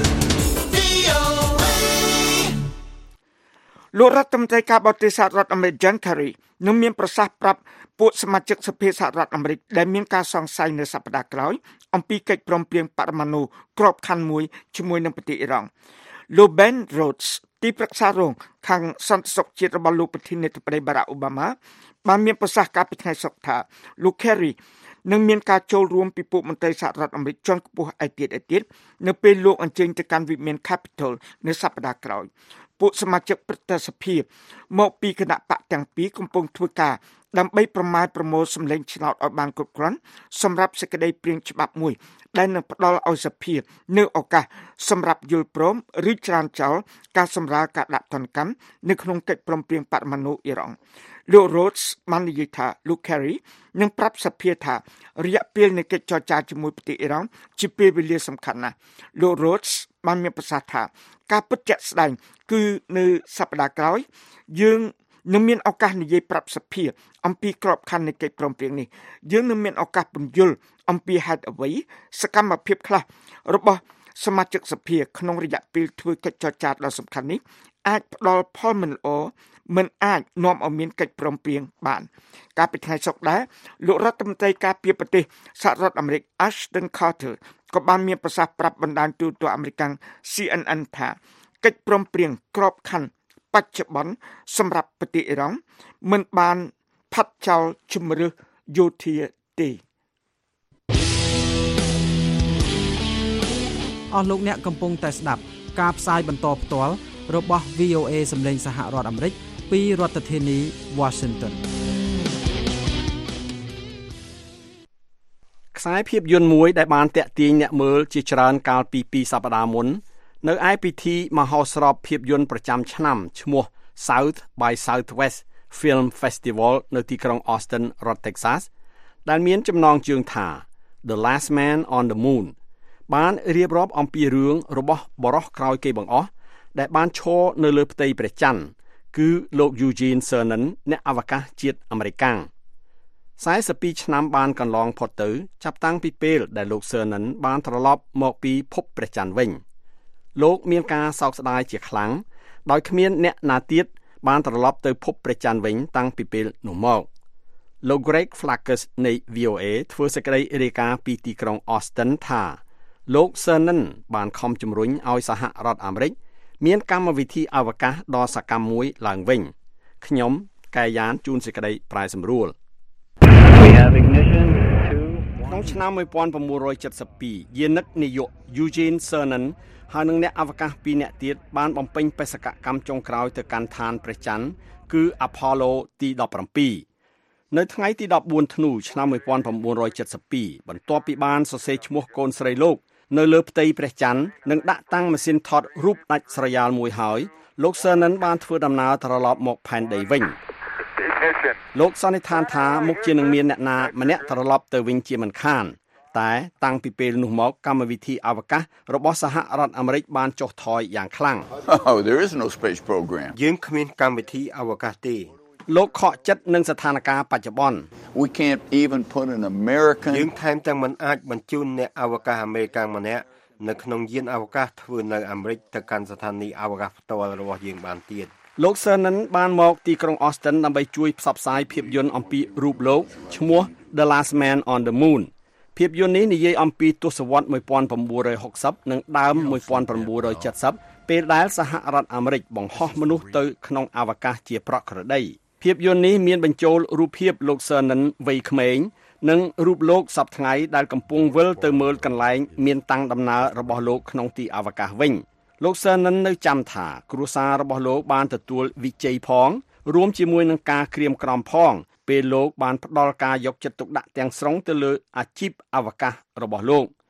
លោករដ្ឋមន្ត្រីការបរទេសសហរដ្ឋអាមេរិក John Kerry នឹងមានប្រសាសន៍ប្រាប់ពួកសមាជិកសភាសហរដ្ឋអាមេរិកដែលមានការសង្ស័យនៅសប្តាហ៍ក្រោយអំពីកិច្ចព្រមព្រៀងបរមាណុក្របខ័ណ្ឌមួយជាមួយនឹងប្រទេសអ៊ីរ៉ង់លោក Ben Rhodes ទីប្រឹក្សារងខាងសន្តិសុខជាតិរបស់លោកប្រធានាធិបតី Barack Obama បានមានប្រសាសន៍កាលពីថ្ងៃសុក្រថាលោក Kerry នឹងមានការចូលរួមពីពួកមន្ត្រីសហរដ្ឋអាមេរិកជាន់ខ្ពស់ឯទៀតឯទៀតនៅពេលលោកអញ្ជើញទៅកាន់វិមាន Capitol នៅសប្តាហ៍ក្រោយពួកសមាជិកប្រតិសភាមកពីគណៈបកទាំងពីរកំពុងធ្វើការដើម្បីប្រមាណប្រមូលសម្លេងឆ្នោតឲ្យបានគ្រប់គ្រាន់សម្រាប់សេចក្តីព្រាងច្បាប់មួយដែលនឹងផ្ដល់ឲ្យសភានៅឱកាសសម្រាប់យល់ព្រមឬច្រានចោលការសម្រាលការដាក់ទណ្ឌកម្មនៅក្នុងកិច្ចព្រមព្រៀងបរមាណុអ៊ីរ៉ង់លោក Rhodes បាននិយាយថាលោក Kerry នឹងប្រាប់សភាថារយៈពេលនៃកិច្ចចរចាជាមួយប្រទេសអ៊ីរ៉ង់ជាពេលវេលាសំខាន់ណាស់លោក Rhodes បានមានប្រសាសន៍ថាការពិតជាក់ស្ដែងគឺនៅសប្តាហ៍ក្រោយយើងនឹងមានឱកាសនិយាយប្រាប់សភាអំពីក្របខ័ណ្ឌនៃកិច្ចព្រមព្រៀងនេះយើងនឹងមានឱកាសពន្យល់អំពីហេតុអ្វីសកម្មភាពខ្លះរបស់សមាជិកសភាក្នុងរយៈពេលធ្វើកិច្ចចរចាដ៏សំខាន់នេះអាចផ្ដល់ផលមិនល្អមិនអាចនាំឲ្យមានកិច្ចព្រមព្រៀងបានកាលពីថ្ងៃសុក្រដែរលោករដ្ឋមន្ត្រីការពារប្រទេសសហរដ្ឋអាមេរិក Ashton Carter ក៏បានមានប្រសាសន៍ប្រាប់បណ្ដាញទូរទស្សន៍អាមេរិក C N N ថាកិច្ចព្រមព្រៀងក្របខ័ណ្ឌបច្ចុប្បន្នសម្រាប់ប្រទេសអ៊ីរ៉ង់មិនបានផាត់ចោលជំរឿសយោធាទេអស់លោកអ្នកកំពុងតែស្ដាប់ការផ្សាយបន្តផ្ទាល់របស់ V O A សម្លេងសហរដ្ឋអាមេរិកពីរដ្ឋធានី Washington ខ្សែភាពយន្តមួយដែលបានតាក់ទាញអ្នកមើលជាច្រើនកាលពីពីរសប្តាហ៍មុននៅឯពិធីមហោស្រពភាពយន្តប្រចាំឆ្នាំឈ្មោះ South by Southwest Film Festival នៅទីក្រុង Austin រដ្ឋ Texas ដែលមានចំណងជើងថា The Last Man on the Moon បានរៀបរាប់អំពីរឿងរបស់បរិះក្រោយគេបង្អស់ដែលបានឈរនៅលើផ្ទៃព្រះច័ន្ទគឺលោក Eugene Cernan អ្នកអវកាសជាតិអាមេរិកាំងខ្សែសិបពីរឆ្នាំបានកន្លងផុតទៅចាប់តាំងពីពេលដែលលោក Cernan បានត្រឡប់មកពីភពព្រះច័ន្ទវិញលោកមានការសោកស្ដាយជាខ្លាំងដោយគ្មានអ្នកណាទៀតបានត្រឡប់ទៅភពព្រះច័ន្ទវិញតាំងពីពេលនោះមកលោក Greg Flacus នៃ V O A ធ្វើសេចក្តីរាយការណ៍ពីទីក្រុង Austin ថាលោក Cernan បានខំជំរុញឲ្យសហរដ្ឋអាមេរិកមានកម្មវិធីអវកាសដ៏សកម្មមួយឡើងវិញខ្ញុំកែយ៉ានជូនសេចក្តីប្រែសម្រួលក្នុងឆ្នាំmột nghìn chín trăm七mươi haiយានិកនាយក Eugene Cernan ហើយនឹងអ្នកអវកាសពីរនាក់ទៀតបានបំពេញបេសកកម្មចុងក្រោយទៅកាន់ឋានព្រះច័ន្ទគឺ Apollo ទីដប់ប្រាំពីរនៅថ្ងៃទីដប់បួនធ្នូឆ្នាំmột nghìn chín trăm七mươi haiបន្ទាប់ពីបានសរសេរឈ្មោះកូនស្រីលោកនៅលើផ្ទៃព្រះច័ន្ទនិងដាក់តាំងម៉ាស៊ីនថតរូបដាច់ស្រយាលមួយហើយលោក Cernan បានធ្វើដំណើរត្រឡប់មកផែនដីវិញលោកសន្និដ្ឋានថាមុខជានឹងមានអ្នកណាម្នាក់ត្រឡប់ទៅវិញជាមិនខានតែតាំងពីពេលនោះមកកម្មវិធីអវកាសរបស់សហរដ្ឋអាមេរិកបានចុះថយយ៉ាងខ្លាំង Oh, there is no space program. យើងគ្មានកម្មវិធីអវកាសទេលោកខកចិត្តនឹងស្ថានភាពបច្ចុប្បន្ន We can't even put an American យើងថែមទាំងមិនអាចបញ្ជូនអ្នកអវកាសអាមេរិកម្នាក់នៅក្នុងយានអវកាសធ្វើនៅអាមេរិកទៅកាន់ស្ថានីយ៍អវកាសផ្ទាល់របស់យើងបានទៀតលោក Cernan បានមកទីក្រុង Austin ដើម្បីជួយផ្សព្វផ្សាយភាពយន្តអំពីរូបលោកឈ្មោះ The Last Man on the Moon ភាពយន្តនេះនិយាយអំពីទសវត្សរ៍một nghìn chín trăm sáu mươiនិងដើមmột nghìn chín trăm七mươiពេលដែលសហរដ្ឋអាមេរិកបង្ហោះមនុស្សទៅក្នុងអវកាសជាប្រក្រតីភាពយន្តនេះមានបញ្ចូលរូបភាពលោក Cernan វ័យក្មេងនិងរូបលោកសពថ្ងៃដែលកំពុងវិលទៅមើលកន្លែងមានតាំងដំណើររបស់លោកក្នុងទីអវកាសវិញលោក Cernan នៅចាំថាគ្រួសាររបស់លោកបានទទួលវិជ័យផងរួមជាមួយនឹងការក្រៀមក្រំផងពេលលោកបានផ្ដល់ការយកចិត្តទុកដាក់ទាំងស្រុងទៅលើអាជីពអវកាសរបស់លោក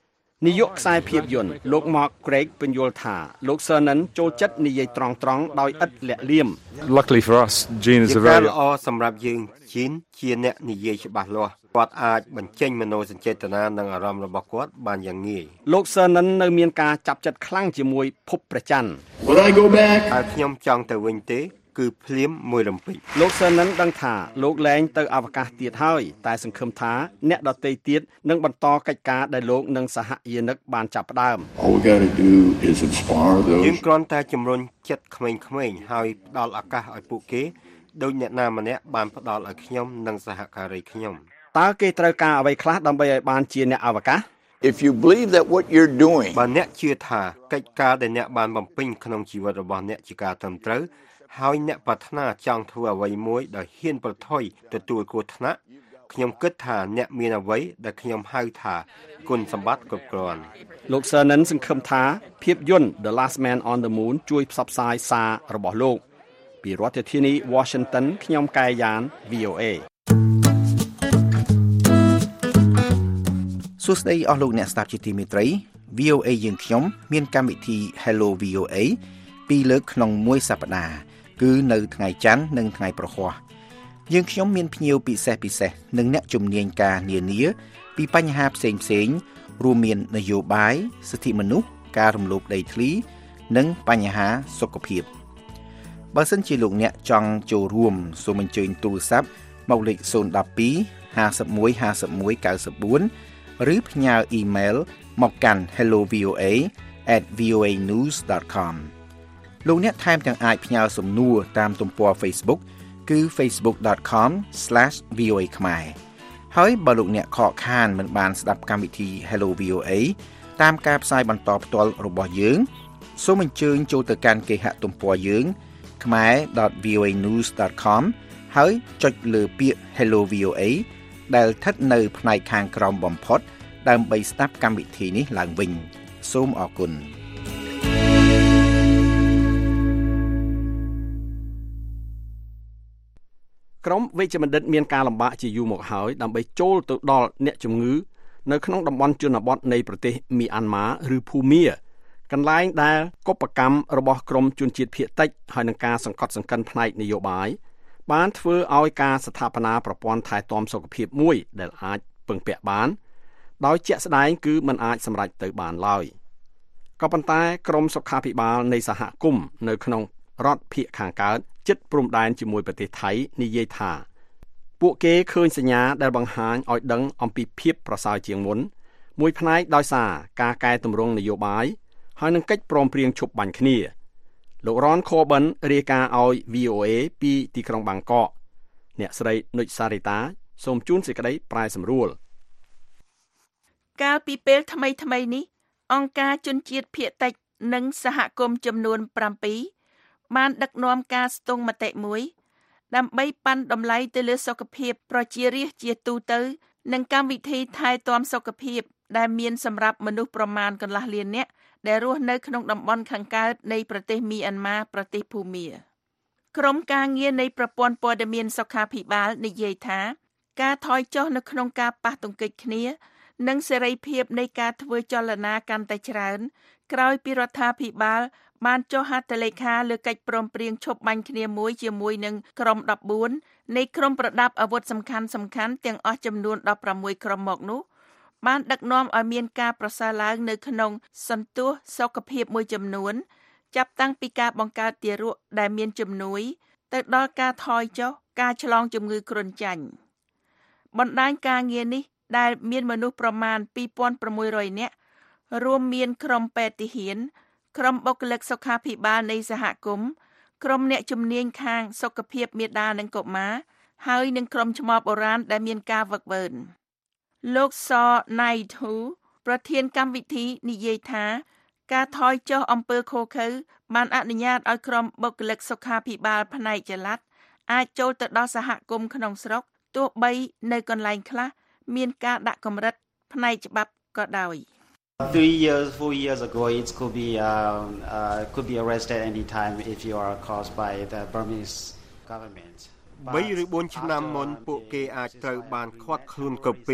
នាយកខ្សែភាពយន្តលោក Mark Craig ពន្យល់ថាលោក Cernan ចូលចិត្តនិយាយត្រង់ៗដោយឥតលាក់លៀម Luckily for us, Gene is a very ល្អសម្រាប់យើង Gene ជាអ្នកនិយាយច្បាស់លាស់គាត់អាចបញ្ចេញមនោសញ្ចេតនានិងអារម្មណ៍របស់គាត់បានយ៉ាងងាយលោក Cernan នៅមានការចាប់ចិត្តខ្លាំងជាមួយភពព្រះច័ន្ទ When I go back ហើយខ្ញុំចង់ទៅវិញទេគឺភ្លាមមួយរំពេចលោក Cernan ដឹងថាលោកលែងទៅអវកាសទៀតហើយតែសង្ឃឹមថាអ្នកដទៃទៀតនឹងបន្តកិច្ចការដែលលោកនិងសហយានិកបានចាប់ផ្ដើម All we got to do is inspire those យើងគ្រាន់តែជំរុញចិត្តក្មេងៗហើយផ្ដល់ឱកាសឲ្យពួកគេដោយអ្នកណាម្នាក់បានផ្ដល់ឲ្យខ្ញុំនិងសហការីខ្ញុំតើគេត្រូវការអ្វីខ្លះដើម្បីឲ្យបានជាអ្នកអវកាស If you believe that what you're doing បើអ្នកជឿថាកិច្ចការដែលអ្នកបានបំពេញក្នុងជីវិតរបស់អ្នកជាការត្រឹមត្រូវហើយអ្នកប្រាថ្នាចង់ធ្វើអ្វីមួយដោយហ៊ានប្រថុយទទួលគ្រោះថ្នាក់ខ្ញុំគិតថាអ្នកមានអ្វីដែលខ្ញុំហៅថាគុណសម្បត្តិគ្រប់គ្រាន់លោក Cernan សង្ឃឹមថាភាពយន្ត The Last Man on the Moon ជួយផ្សព្វផ្សាយសាររបស់លោកពីរដ្ឋធានី Washington ខ្ញុំកែយ៉ាន វី អូ เอសួស្តីអស់លោកអ្នកស្ដាប់ជាទីមេត្រី វី អូ เอ យើងខ្ញុំមានកម្មវិធី Hello វី អូ เอ ពីរលើកក្នុងមួយសប្តាហ៍គឺនៅថ្ងៃច័ន្ទនិងថ្ងៃប្រហ័សយើងខ្ញុំមានភ្ញៀវពិសេសពិសេសនិងអ្នកជំនាញការនានាពីបញ្ហាផ្សេងផ្សេងរួមមាននយោបាយសិទ្ធិមនុស្សការរំលោភដីធ្លីនិងបញ្ហាសុខភាពបើសិនជាលោកអ្នកចង់ចូលរួមសូមអញ្ជើញទូរស័ព្ទមកលេខศูนย์ หนึ่ง สอง ห้า หนึ่ง ห้า หนึ่ง เก้า สี่ ឬផ្ញើអ៊ីមែលមកកាន់ hello v o a at v o a news dot com លោកអ្នកថែមទាំងអាចផ្ញើសំណួរតាមទំព័រ Facebook គឺ facebook dot com slash v o a ខ្មែរហើយបើលោកអ្នកខកខានមិនបានស្ដាប់កម្មវិធី Hello វី អូ เอ តាមការផ្សាយបន្តផ្ទាល់របស់យើងសូមអញ្ជើញចូលទៅកាន់គេហទំព័រយើង khmae dot v o a news dot com ហើយចុចលើពាក្យ Hello វី អូ เอ ដែលស្ថិតនៅផ្នែកខាងក្រោមបំផុតដើម្បីស្ដាប់កម្មវិធីនេះឡើងវិញសូមអរគុណក្រុមវេជ្ជបណ្ឌិតមានការលំបាកជាយូរមកហើយដើម្បីចូលទៅដល់អ្នកជំងឺនៅក្នុងតំបន់ជនបទនៃប្រទេសមីអាន់ម៉ាឬភូមាកន្លែងដែលកុបកម្មរបស់ក្រមជនជាតិភាគតិចហើយនឹងការសង្កត់សង្កិនផ្នែកនយោបាយបានធ្វើឲ្យការស្ថាបនាប្រព័ន្ធថែទាំសុខភាពមួយដែលអាចពឹងពាក់បានដោយជាក់ស្ដែងគឺมันអាចសម្រេចទៅបានឡើយក៏ប៉ុន្តែក្រមសុខាភិបាលនៃសហគមន៍នៅក្នុងរដ្ឋភាគខាងកើតជិតព្រំដែនជាមួយប្រទេសថៃនិយាយថាពួកគេឃើញសញ្ញាដែលបង្ហាញឲ្យដឹងអំពីភាពប្រសើរជាងមុនមួយផ្នែកដោយសារការកែតម្រង់នយោបាយហើយនឹងកិច្ចព្រមព្រៀងឈប់បាញ់គ្នាលោក Ron Corbin រាយការណ៍ឲ្យ វី អូ เอ ពីទីក្រុងបាងកកអ្នកស្រីនុចសារីតាសូមជូនសេចក្តីប្រែសម្រួលកាលពីពេលថ្មីថ្មីនេះអង្គការជនជាតិភាគតិចនិងសហគមន៍ចំនួន7បានដឹកនាំការស្ទង់មតិមួយដើម្បីប៉ាន់តម្លៃទៅលើសុខភាពប្រជារាស្ត្រជាទូទៅនិងកម្មវិធីថែទាំសុខភាពដែលមានសម្រាប់មនុស្សប្រមាណកន្លះលាននាក់ដែលរស់នៅក្នុងតំបន់ខាងកើតនៃប្រទេសមីអាន់ម៉ាប្រទេសភូមាក្រុមការងារនៃប្រព័ន្ធព័ត៌មានសុខាភិបាលនិយាយថាការថយចុះនៅក្នុងការប៉ះទង្គិចគ្នានិងសេរីភាពនៃការធ្វើចលនាកាន់តែច្រើនក្រោយពីរដ្ឋាភិបាលបានចុះហត្ថលេខាលើកិច្ចព្រមព្រៀងឈប់បាញ់គ្នាមួយជាមួយនឹងក្រុមដប់បួននៃក្រុមប្រដាប់អាវុធសំខាន់សំខាន់ទាំងអស់ចំនួនដប់ប្រាំមួយក្រុមមកនោះបានដឹកនាំឲ្យមានការប្រសើរឡើងនៅក្នុងសន្ទុះសុខភាពមួយចំនួនចាប់តាំងពីការបង្កើតទារកដែលមានជំនួយទៅដល់ការថយចុះការឆ្លងជំងឺគ្រុនចាញ់បណ្ដាញការងារនេះដែលមានមនុស្សប្រមាណពីរពាន់ប្រាំមួយរយនាក់រួមមានក្រុមពេទ្យទាហានក្រុមបុគ្គលិកសុខាភិបាលនៃសហគមន៍ក្រុមអ្នកជំនាញខាងសុខភាពមាតានិងកុមារហើយនិងក្រុមឆ្មបបុរាណដែលមានការវឹកវើលោកសណៃធូប្រធានកម្មវិធីនិយាយថាការថយចុះអំពើឃោរឃៅបានអនុញ្ញាតឲ្យក្រុមបុគ្គលិកសុខាភិបាលផ្នែកចល័តអាចចូលទៅដល់សហគមន៍ក្នុងស្រុកទោះបីនៅកន្លែងខ្លះមានការដាក់កម្រិតផ្នែកច្បាប់ក៏ដោយ Three years, four years ago, it could be uh, uh, could be arrested anytime if you are caused by the Burmese government. បីឬបួនឆ្នាំមុនពួកគេអាចត្រូវបានឃាត់ខ្លួនគ្រប់ពេល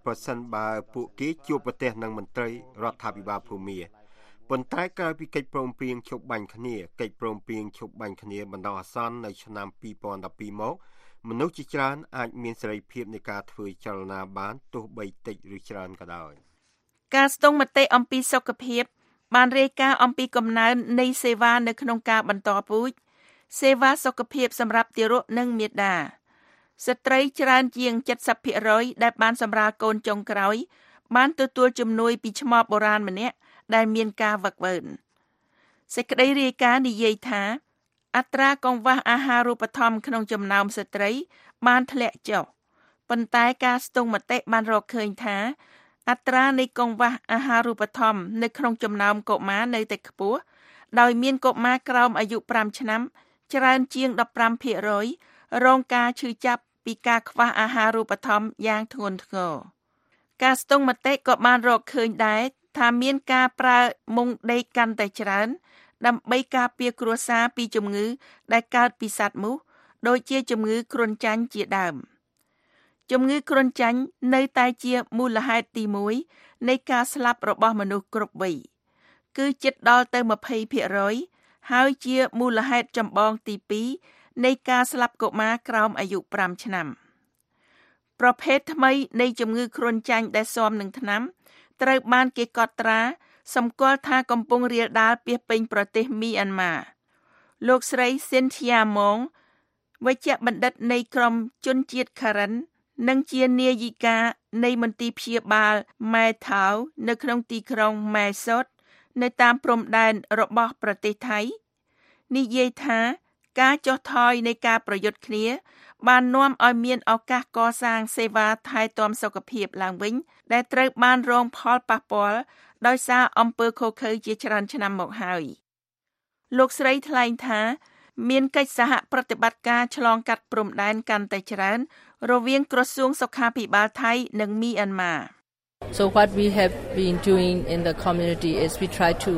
ប្រសិនបើពួកគេជួបប្រទះនឹងមន្ត្រីរដ្ឋាភិបាលភូមាប៉ុន្តែក្រោយពីកិច្ចព្រមព្រៀងឈប់បាញ់គ្នាកិច្ចព្រមព្រៀងឈប់បាញ់គ្នាបណ្ដោះអាសន្ននៅឆ្នាំពីរពាន់ដប់ពីរមកមនុស្សជាច្រើនអាចមានសេរីភាពនៃការធ្វើចលនាបានទោះបីតិចឬច្រើនក៏ដោយការស្ទង់មតិអំពីសុខភាពបានរាយការណ៍អំពីកំណើននៃសេវានៅក្នុងការបន្តពូជសេវាសុខភាពសម្រាប់ទារកនិងមាតាស្ត្រីច្រើនជាង เจ็ดสิบភាគរយ ដែលបានសម្រាលកូនចុងក្រោយបានទទួលជំនួយពីឈ្មោះបុរាណម្នាក់ដែលមានការវឹកវើសេចក្តីរាយការណ៍និយាយថាអត្រាកង្វះអាហារូបត្ថម្ភក្នុងចំណោមស្ត្រីបានធ្លាក់ចុះប៉ុន្តែការស្ទង់មតិបានរកឃើញថាអត្រានៃកង្វះអាហារូបត្ថម្ភនៅក្នុងចំណោមកុមារនៅតែខ្ពស់ដោយមានកុមារក្រោមអាយុប្រាំឆ្នាំច្រើនជាង ដប់ប្រាំភាគរយ រងការឈឺចាប់ពីការខ្វះអាហារូបត្ថម្ភយ៉ាងធ្ងន់ធ្ងរការស្ទង់មតិក៏បានរកឃើញដែរថាមានការប្រើមុងដេកកាន់តែច្រើនដើម្បីការពារគ្រួសារពីជំងឺដែលកើតពីសត្វមូសដូចជាជំងឺគ្រុនចាញ់ជាដើមជំងឺគ្រុនចាញ់នៅតែជាមូលហេតុទីមួយនៃការស្លាប់របស់មនុស្សគ្រប់វ័យគឺជិតដល់ទៅ ยี่สิบភាគរយ ហើយជាមូលហេតុចម្បងទីពីរនៃការស្លាប់កុមារក្រោមអាយុប្រាំឆ្នាំប្រភេទថ្មីនៃជំងឺគ្រុនចាញ់ដែលស៊ាំនឹងថ្នាំត្រូវបានគេកត់ត្រាសម្គាល់ថាកំពុងរាលដាលពាសពេញប្រទេសមីអាន់ម៉ាលោកស្រី Cynthia Mong វេជ្ជបណ្ឌិតនៃក្រុមជនជាតិ Karen និងជានាយិកានៃមន្ទីរព្យាបាល Mae Thau នៅក្នុងទីក្រុង Mae Sot នៅតាមព្រំដែនរបស់ប្រទេសថៃនិយាយថាការចុះថយនៃការប្រយុទ្ធគ្នាបាននាំឲ្យមានឱកាសកសាងសេវាថែទាំសុខភាពឡើងវិញដែលត្រូវបានរងផលប៉ះពាល់ដោយសារអំពើឃោរឃៅជាច្រើនឆ្នាំមកហើយលោកស្រីថ្លែងថាមានកិច្ចសហប្រតិបត្តិការឆ្លងកាត់ព្រំដែនកាន់តែច្រើនរវាងក្រសួងសុខាភិបាលថៃនិងមីអាន់ម៉ា So what we have been doing in the community is we try to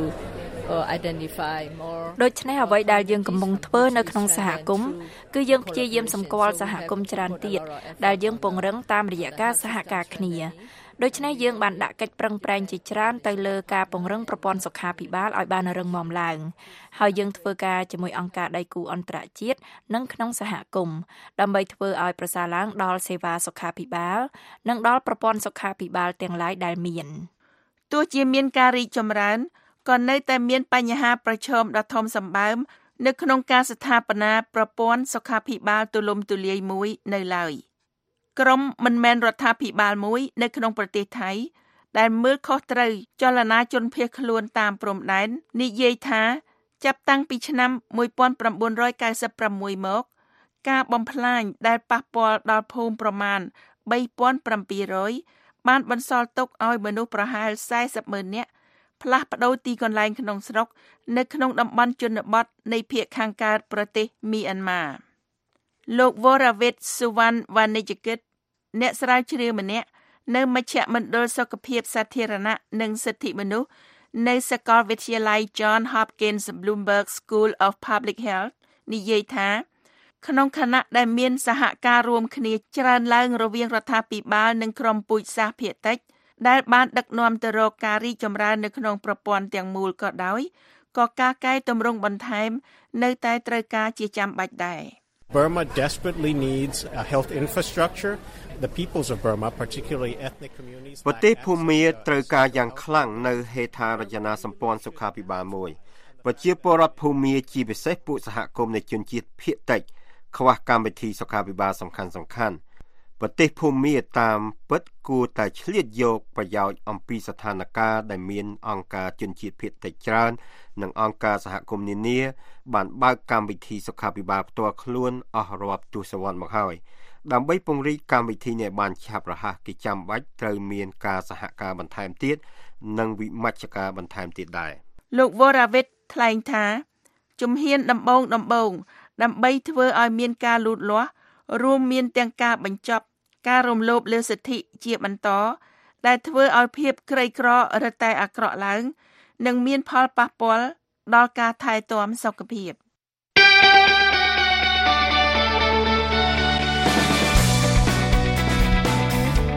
identify more ដូច្នេះអ្វីដែលយើងកំពុងធ្វើនៅក្នុងសហគមន៍គឺយើងព្យាយាមសម្គាល់សហគមន៍ច្រើនទៀតដែលយើងពង្រឹងតាមរយៈការសហការគ្នាដូច្នេះយើងបានដាក់កិច្ចប្រឹងប្រែងជាច្រើនទៅលើការពង្រឹងប្រព័ន្ធសុខាភិបាលឲ្យបានរឹងមាំឡើងហើយយើងធ្វើការជាមួយអង្គការដៃគូអន្តរជាតិនិងក្នុងសហគមន៍ដើម្បីធ្វើឲ្យប្រសើរឡើងដល់សេវាសុខាភិបាលនិងដល់ប្រព័ន្ធសុខាភិបាលទាំងឡាយដែលមានទោះជាមានការរីកចម្រើនក៏នៅតែមានបញ្ហាប្រឈមដ៏ធំសម្បើមនៅក្នុងការស្ថាបនាប្រព័ន្ធសុខាភិបាលទូលំទូលាយមួយនៅឡើយក្រុមមិនមែនរដ្ឋាភិបាលមួយនៅក្នុងប្រទេសថៃដែលមើលខុសត្រូវចលនាជនភៀសខ្លួនតាមព្រំដែននិយាយថាចាប់តាំងពីឆ្នាំmột nghìn chín trăm chín mươi sáuមកការបំផ្លាញដែលប៉ះពាល់ដល់ភូមិប្រមាណ三千七百បានបន្សល់ទុកឲ្យមនុស្សប្រហែលสี่สิบម៉ឺននាក់ផ្លាស់ប្ដូរទីកន្លែងក្នុងស្រុកនៅក្នុងតំបន់ជនបទនៃភាគខាងកើតប្រទេសមីអាន់ម៉ាលោក Voravit Suwannavajigit អ្នកស្រាវជ្រាវម្នាក់នៅមជ្ឈមណ្ឌលសុខភាពសាធារណៈនិងសិទ្ធិមនុស្សនៅសាកលវិទ្យាល័យ John Hopkins Bloomberg School of Public Health និយាយថាក្នុងខណៈដែលមានសហការរួមគ្នាច្រើនឡើងរវាងរដ្ឋាភិបាលនិងក្រុមពូជសាសន៍ភាគតិចដែលបានដឹកនាំទៅរកការរីកចម្រើននៅក្នុងប្រព័ន្ធទាំងមូលក៏ដោយក៏ការកែតម្រង់បន្ថែមនៅតែត្រូវការជាចាំបាច់ដែរ Burma desperately needs a health infrastructure. The peoples of Burma, particularly ethnic communities. ប្រទេសភូមាត្រូវការយ៉ាងខ្លាំងនៅហេដ្ឋារចនាសម្ព័ន្ធសុខាភិបាលមួយប្រជាពលរដ្ឋភូមាជាពិសេសពួកសហគមន៍នៃជនជាតិភាគតិចខ្វះកម្មវិធីសុខាភិបាលសំខាន់សំខាន់ប្រទេសភូមាតាមពិតគួរតែឆ្លៀតយកប្រយោជន៍អំពីស្ថានភាពដែលមានអង្គការជនជាតិភាគតិចច្រើននិងអង្គការសហគមន៍នានាបានបើកកម្មវិធីសុខាភិបាលផ្ទាល់ខ្លួនអស់រាប់ទសវត្សរ៍មកហើយដើម្បីពង្រីកកម្មវិធីនេះបានឆាប់រហ័សគេចាំបាច់ត្រូវមានការសហការបន្ថែមទៀតនិងវិមជ្ឈការបន្ថែមទៀតដែរលោក Voravit ថ្លែងថាជំហានដំបូងដំបូងដើម្បីធ្វើឲ្យមានការលូតលាស់រួមមានទាំងការបញ្ចប់ការរំលោភលើសិទ្ធិជាបន្តដែលធ្វើឲ្យភាពក្រីក្ររឹតតែអាក្រក់ឡើងនិងមានផលប៉ះពាល់ដល់ការថែទាំសុខភាព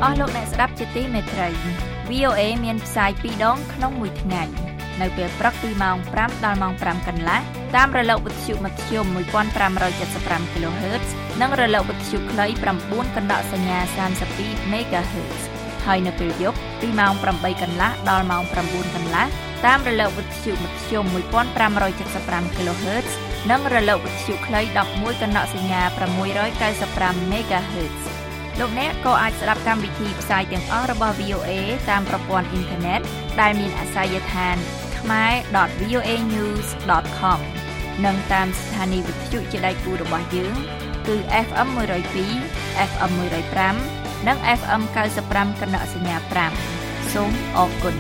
អស់លោកអ្នកស្ដាប់ជាទីមេត្រី វី អូ เอ មានផ្សាយពីរដងក្នុងមួយថ្ងៃនៅពេលព្រឹកពីម៉ោងប្រាំដល់ម៉ោងប្រាំកន្លះតាមរលកវិទ្យុមធ្យម một nghìn năm trăm bảy mươi lăm គីឡូហឺតซ์ និងរលកវិទ្យុខ្លី nine កណ្ដកសញ្ញា thirty-two មេហ្គាហឺតซ์ ហើយនៅពេលយប់ពីម៉ោងeightកន្លះដល់ម៉ោងnineកន្លះតាមរលកវិទ្យុមធ្យម one thousand five hundred seventy-five គីឡូហឺតซ์ និងរលកវិទ្យុខ្លី eleven កណ្ដកសញ្ញា six ninety-five មេហ្គាហឺតซ์ លោកអ្នកក៏អាចស្ដាប់កម្មវិធីផ្សាយទាំងអស់របស់ វី អូ เอ តាមប្រព័ន្ធអ៊ីនធឺណិតដែលមានអាសយដ្ឋាន khmer dot v o a news dot com និងតាមស្ថានីយវិទ្យុជាដៃគូរបស់យើងគឺ เอฟ เอ็ม one oh two เอฟ เอ็ม one oh five និង เอฟ เอ็ม ninety-five កណ្ដកសញ្ញា five សូមអរគុណ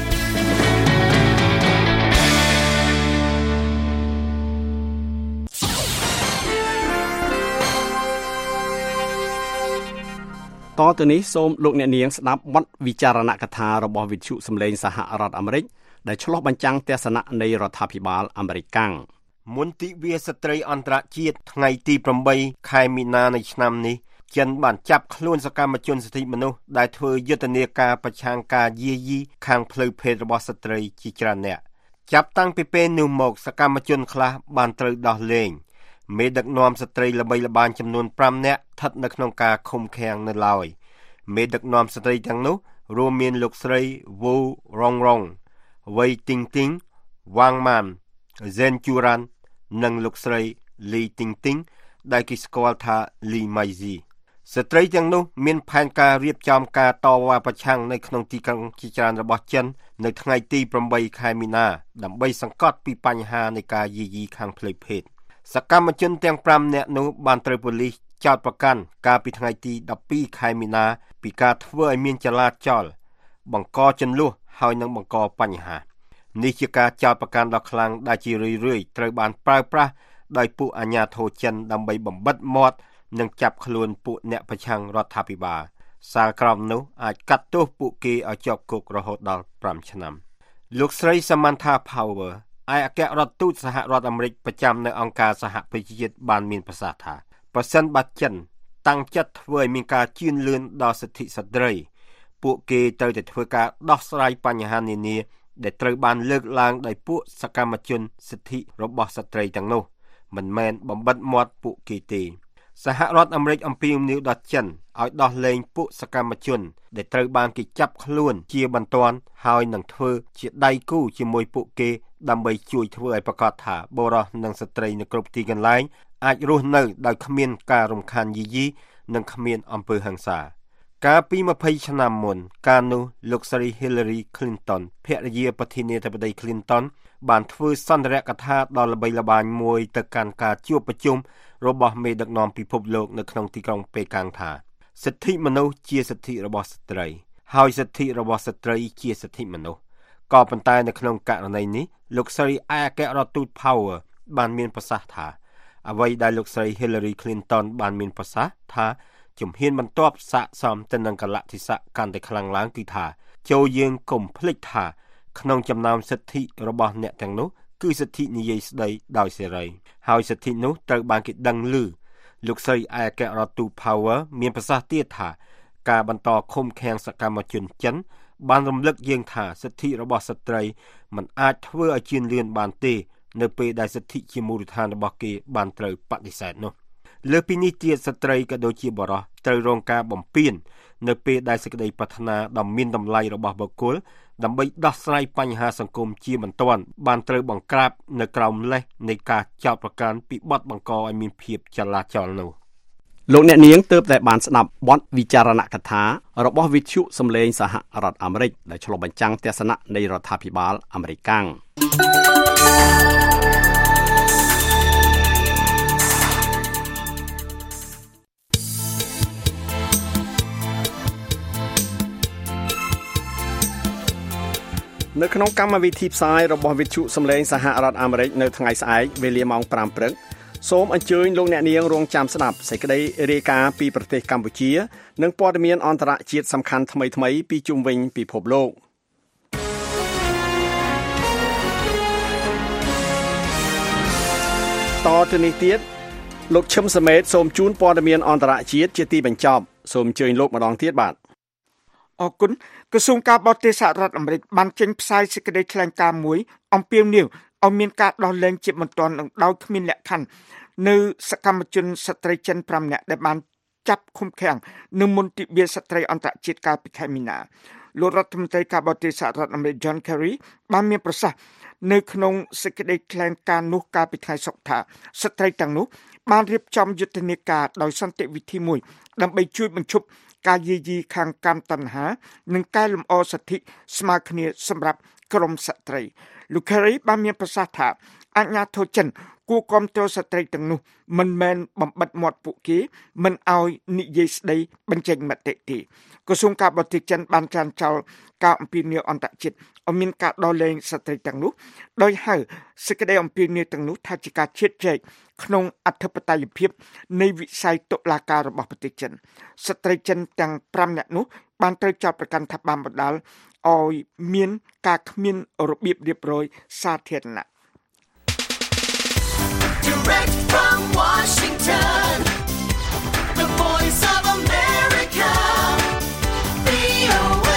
តទៅនេះសូមលោកអ្នកនាងស្ដាប់បទវិចារណកថារបស់វិទ្យុសំឡេងសហរដ្ឋអាមេរិកដែលឆ្លុះបញ្ចាំងទស្សនៈនៃរដ្ឋាភិបាលអាមេរិកកាំងមន្ទីរវាស្ត្រីអន្តរជាតិថ្ងៃទីeightខែមីនានៃឆ្នាំនេះចិនបានចាប់ខ្លួនសកម្មជនសិទ្ធិមនុស្សដែលធ្វើយុទ្ធនាការប្រឆាំងការយាយីខាងផ្លូវភេទរបស់ស្ត្រីជាច្រើនអ្នកចាប់តាំងពីពេលនោះមកសកម្មជនខ្លះបានត្រូវដោះលែងមេដឹកនាំស្ត្រីល្បីល្បាញចំនួនfiveនាក់ស្ថិតនៅក្នុងការឃុំឃាំងនៅឡើយមេដឹកនាំស្ត្រីទាំងនោះរួមមានលោកស្រី Wu Rongrong, Wei Tingting, Wang Man, Zhen Churan និងលោកស្រី Li Tingting ដែលគេស្គាល់ថា Li Maizi ស្ត្រីទាំងនោះមានផែនការរៀបចំការតវ៉ាប្រឆាំងនៅក្នុងទីក្រុងជាច្រើនរបស់ចិននៅថ្ងៃទីeightខែមីនាដើម្បីសង្កត់ពីបញ្ហានៃការយាយីខាងផ្លូវភេទសកម្មជនទាំងfiveនាក់នោះបានត្រូវប៉ូលីសចោទប្រកាន់កាលពីថ្ងៃទីtwelveខែមីនាពីការធ្វើឲ្យមានចលាចលបង្កជន្លោះហើយនឹងបង្កបញ្ហានេះជាការចោទប្រកាន់ដ៏ខ្លាំងដែលជារឿយៗត្រូវបានប្រើប្រាស់ដោយពួកអាជ្ញាធរចិនដើម្បីបំបិទមាត់និងចាប់ខ្លួនពួកអ្នកប្រឆាំងរដ្ឋាភិបាលសាលក្រមនោះអាចកាត់ទោសពួកគេឲ្យជាប់គុករហូតដល់fiveឆ្នាំលោកស្រី Samantha Power ឯកអគ្គរដ្ឋទូតសហរដ្ឋអាមេរិកប្រចាំនៅអង្គការសហប្រជាជាតិបានមានប្រសាសន៍ថាប្រសិនបើចិនតាំងចិត្តធ្វើឲ្យមានការជឿនលឿនដល់សិទ្ធិស្ត្រីពួកគេត្រូវតែធ្វើការដោះស្រាយបញ្ហានានាដែលត្រូវបានលើកឡើងដោយពួកសកម្មជនសិទ្ធិរបស់ស្ត្រីទាំងនោះមិនមែនបំបិទមាត់ពួកគេទេសហរដ្ឋអាមេរិកអំពាវនាវដល់ចិនឲ្យដោះលែងពួកសកម្មជនដែលត្រូវបានគេចាប់ខ្លួនជាបន្ទាន់ហើយនឹងធ្វើជាដៃគូជាមួយពួកគេដើម្បីជួយធ្វើឲ្យប្រកាសថាបុរសនិងស្ត្រីនៅគ្រប់ទីកន្លែងអាចរស់នៅដោយគ្មានការរំខានយាយីនិងគ្មានអំពើហិង្សាកាលពីtwentyឆ្នាំមុនកាលនោះលោកស្រី Hillary Clinton ភរិយាប្រធានាធិបតី Clinton បានធ្វើសន្ទរកថាដ៏ល្បីល្បាញមួយទៅកាន់ការជួបប្រជុំរបស់មេដឹកនាំពិភពលោកនៅក្នុងទីក្រុងប៉េកាំងថាសិទ្ធិមនុស្សជាសិទ្ធិរបស់ស្ត្រីហើយសិទ្ធិរបស់ស្ត្រីជាសិទ្ធិមនុស្សក៏ប៉ុន្តែនៅក្នុងករណីនេះលោកស្រីឯកអគ្គរដ្ឋទូត Power បានមានប្រសាសន៍ថាអ្វីដែលលោកស្រី Hillary Clinton បានមានប្រសាសន៍ថាជំហានបន្ទាប់សាកសមទៅនឹងកលៈទេសៈកាន់តែខ្លាំងឡើងគឺថាចូលយើងកុំភ្លេចថាក្នុងចំណោមសិទ្ធិរបស់អ្នកទាំងនោះគឺសិទ្ធិនិយាយស្ដីដោយសេរីហើយសិទ្ធិនោះត្រូវបានគេដឹងឮលោកស្រីឯកអគ្គរដ្ឋទូត Power មានប្រសាសន៍ទៀតថាការបន្តឃុំឃាំងសកម្មជនចិនបានរំលឹកយើងថាសិទ្ធិរបស់ស្ត្រីមិនអាចធ្វើឲ្យជឿនលឿនបានទេនៅពេលដែលសិទ្ធិជាមូលដ្ឋានរបស់គេបានត្រូវបដិសេធនោះលើពីនេះទៀតស្ត្រីក៏ដូចជាបុរសត្រូវរងការបំពាននៅពេលដែលសេចក្តីប្រាថ្នាដ៏មានតម្លៃរបស់បុគ្គលដើម្បីដោះស្រាយបញ្ហាសង្គមជាបន្ទាន់បានត្រូវបង្ក្រាបនៅក្រោមលេសនៃការចោទប្រកាន់ពីបទបង្កឲ្យមានភាពចលាចលនោះលោកអ្នកនាងទើបតែបានស្ដាប់បទវិចារណកថារបស់វិទ្យុសំឡេងសហរដ្ឋអាមេរិកដែលឆ្លុះបញ្ចាំងទស្សនៈនៃរដ្ឋាភិបាលអាមេរិកកាំងនៅក្នុងកម្មវិធីផ្សាយរបស់វិទ្យុសំឡេងសហរដ្ឋអាមេរិកនៅថ្ងៃស្អែកវេលាម៉ោងfiveព្រឹកសូមអញ្ជើញលោកអ្នកនាងរងចាំស្ដាប់សេចក្តីរាយការណ៍ពីប្រទេសកម្ពុជានិងព័ត៌មានអន្តរជាតិសំខាន់ថ្មីៗពីជុំវិញពិភពលោកតទៅនេះទៀតលោកឈឹមសមេតសូមជូនព័ត៌មានអន្តរជាតិជាទីបញ្ចប់សូមអញ្ជើញលោកម្ដងទៀតបាទអរគុណក្រសួងការបរទេសសហរដ្ឋអាមេរិកបានចេញផ្សាយសេចក្តីថ្លែងការណ៍មួយអំពាវនាវឲ្យមានការដោះលែងជាបន្ទាន់និងដោយគ្មានលក្ខខណ្ឌនៅសកម្មជនស្ត្រីចិនfiveនាក់ដែលបានចាប់ឃុំឃាំងនៅមន្ទីរស្ត្រីអន្តរជាតិកាលពីខែមីនាលោករដ្ឋមន្ត្រីការបរទេសសហរដ្ឋអាមេរិក John Kerry បានមានប្រសាសន៍នៅក្នុងសេចក្តីថ្លែងការណ៍នោះកាលពីថ្ងៃសុក្រថាស្ត្រីទាំងនោះបានរៀបចំយុទ្ធនាការដោយសន្តិវិធីមួយដើម្បីជួយបញ្ឈប់ការយាយីខាងកម្មតណ្ហានិងកែលម្អសិទ្ធិស្មើគ្នាសម្រាប់ក្រុមស្ត្រីលោក Kerry បានមានប្រសាសន៍ថាអាជ្ញាធរចិនគួរគាំទ្រស្ត្រីទាំងនោះមិនមែនបំបិទមាត់ពួកគេមិនឲ្យនិយាយស្ដីបញ្ចេញមតិទេក្រសួងការបរទេសចិនបានចាត់ចោលការអំពាវនាវអន្តរជាតិឲ្យមានការដោះលែងស្ត្រីទាំងនោះដោយហៅសេចក្តីអំពាវនាវទាំងនោះថាជាការឈៀតឆេកក្នុងអធិបតេយ្យភាពនៃវិស័យតុលាការរបស់ប្រទេសចិនស្ត្រីចិនទាំងfiveនាក់នោះបានត្រូវចោទប្រកាន់ថាបានបណ្ដាលឲ្យមានការគ្មានរបៀបរៀបរយសាធារណៈ Direct from Washington, the voice of America, វី អូ เอ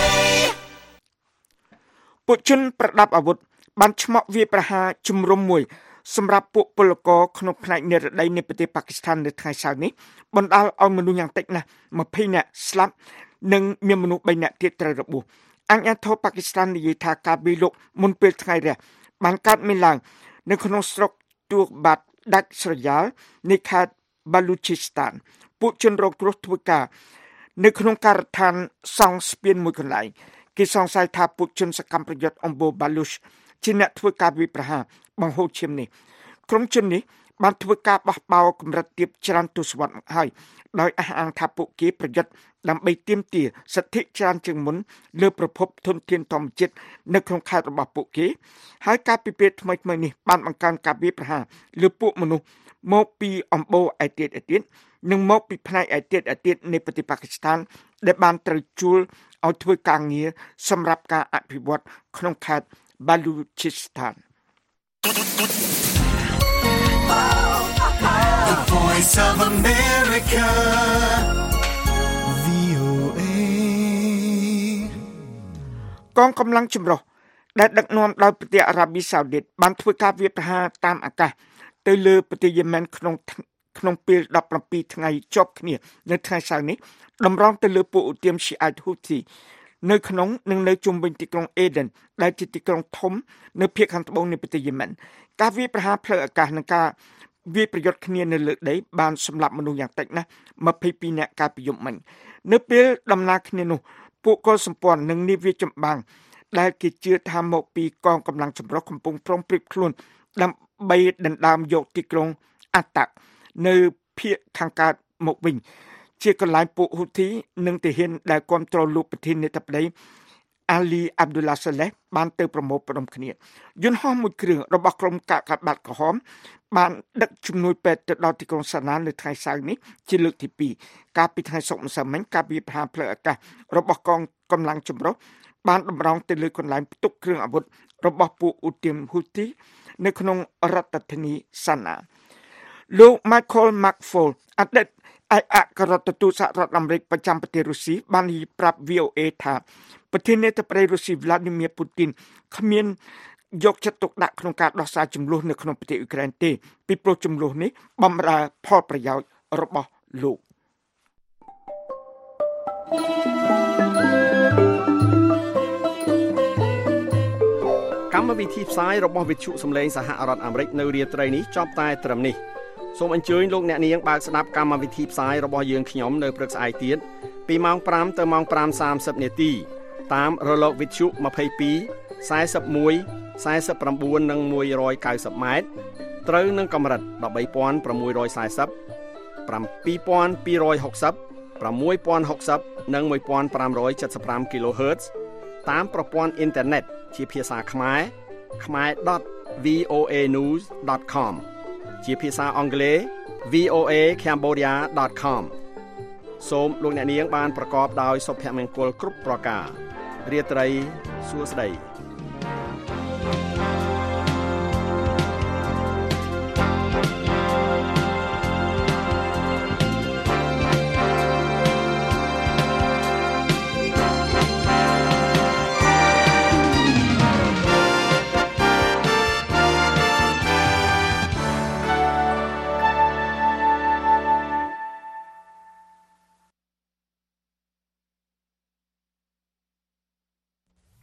ពួកជនប្រដាប់អាវុធបានឆ្មក់វាយប្រហារជំរំមួយសម្រាប់ពួកពលករក្នុងផ្នែកនិរដីនៃប្រទេសប៉ាគីស្ថាននៅថ្ងៃសៅរ៍នេះបណ្ដាលឲ្យមនុស្សយ៉ាងតិចណាស់twentyនាក់ស្លាប់និងមានមនុស្សthreeនាក់ទៀតត្រូវរបួសអាជ្ញាធរប៉ាគីស្ថាននិយាយថាការវាយលុកមុនពេលថ្ងៃរះបានកើតមានឡើងនៅក្នុងស្រុកទួបាត់ដាច់ស្រយាលនៃខេត្ត Baluchistan ពួកជនរងគ្រោះធ្វើការនៅក្នុងការដ្ឋានសង់ស្ពានមួយកន្លែងគេសង្ស័យថាពួកជនសកម្មប្រយុទ្ធអំបូរ Baluch ជាអ្នកធ្វើការវាយប្រហារបង្ហូរឈាមនេះក្រុមជននេះបានធ្វើការបោះបោកម្រិតទាបច្រើនទសវត្សរ៍មកហើយដោយអះអាងថាពួកគេប្រយុទ្ធដើម្បីទាមទារសិទ្ធិច្រើនជាងមុនលើប្រភពធនធានធម្មជាតិនៅក្នុងខេត្តរបស់ពួកគេហើយការពិភាក្សាថ្មីៗនេះបានបង្កើនការវាយប្រហារលើពួកមនុស្សមកពីអំបូរឯទៀតឯទៀតនិងមកពីផ្នែកឯទៀតឯទៀតនៃប្រទេសប៉ាគីស្ថានដែលបានត្រូវជួលឲ្យធ្វើការងារសម្រាប់ការអភិវឌ្ឍក្នុងខេត្ត Baluchistan The voice of America, វី អូ เอកងកម្លាំងចម្រុះដែលដឹកនាំដោយប្រទេសអារ៉ាប៊ីសាអូឌីតបានធ្វើការវាយប្រហារតាមអាកាសទៅលើប្រទេសយេម៉ែនក្នុងក្នុងពេលseventeenថ្ងៃជាប់គ្នានៅថ្ងៃសៅរ៍នេះតម្រង់ទៅលើពួកឧទាមស៊ីអាតហ៊ូធីនៅក្នុងនិងនៅជុំវិញទីក្រុងអេដិនដែលជាទីក្រុងធំនៅភាគខាងត្បូងនៃប្រទេសយេម៉ែនការវាយប្រហារផ្លូវអាកាសនិងការវាយប្រយុទ្ធគ្នានៅលើដីបានសម្លាប់មនុស្សយ៉ាងតិចណាស់twenty-twoនាក់កាលពីយប់មិញនៅពេលដំណើរគ្នានោះពួកកុលសម្ព័ន្ធនិងនាវាចម្បាំងដែលគេជឿថាមកពីកងកម្លាំងចម្រុះកំពុងប្រុងប្រៀបខ្លួនដើម្បីដណ្ដើមយកទីក្រុងអាតាក់នៅភាគខាងកើតមកវិញជាកន្លែងពួកហ៊ូធីនិងទាហានដែលគ្រប់គ្រងលោកប្រធានាធិបតីអាលីអាប់ឌុលឡាសាឡេះបានទៅប្រមូលផ្ដុំគ្នាយន្តហោះមួយគ្រឿងរបស់ក្រុមកាកបាទក្រហមបានដឹកជំនួយពេទ្យទៅដល់ទីក្រុងសាណានៅថ្ងៃសៅរ៍នេះជាលើកទីtwoកាលពីថ្ងៃសុក្រម្សិលមិញការវាយប្រហារផ្លូវអាកាសរបស់កងកម្លាំងចម្រុះបានតម្រង់ទៅលើកន្លែងផ្ទុកគ្រឿងអាវុធរបស់ពួកឧទាមហ៊ូទីនៅក្នុងរដ្ឋធានីសាណាលោក Michael McFaul អតីតឯកអគ្គរដ្ឋទូតសហរដ្ឋអាមេរិកប្រចាំប្រទេសរុស្ស៊ីបាននិយាយប្រាប់ វី អូ เอ ថាប្រធានាធិបតីរុស្ស៊ី Vladimir Putin គ្មានយកចិត្តទុកដាក់ក្នុងការដោះស្រាយចំនួននៅក្នុងប្រទេសអ៊ុយក្រែនទេពីព្រោះចំនួននេះបំរើផលប្រយោជន៍របស់លោកកម្មវិធីផ្សាយរបស់វិទ្យុសំឡេងសហរដ្ឋអាមេរិកនៅរាត្រីនេះចប់តែត្រឹមនេះសូមអញ្ជើញលោកអ្នកនាងបើកស្ដាប់កម្មវិធីផ្សាយរបស់យើងខ្ញុំនៅព្រឹកស្អែកទៀតពីម៉ោងfiveទៅម៉ោងfive thirtyនាទីតាមរលកវិទ្យុtwenty-two, forty-one, forty-nineនិងone ninetyម៉ែត្រត្រូវនឹងកម្រិតthirteen sixty, seven thousand two hundred sixty, six thousand sixtyនិងfifteen seventy-fiveគីឡូហឺត តាមប្រព័ន្ធអ៊ីនធឺណិតជាភាសាខ្មែរ ខ្មែរ .v o a news dot com ជាភាសាអង់គ្លេស v o a cambodia dot com សូមលោកអ្នកនាងបានប្រកបដោយសុភមង្គលគ្រប់ប្រការរាត្រីសួស្តី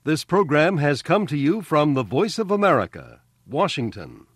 This program has come to you from the Voice of America, Washington.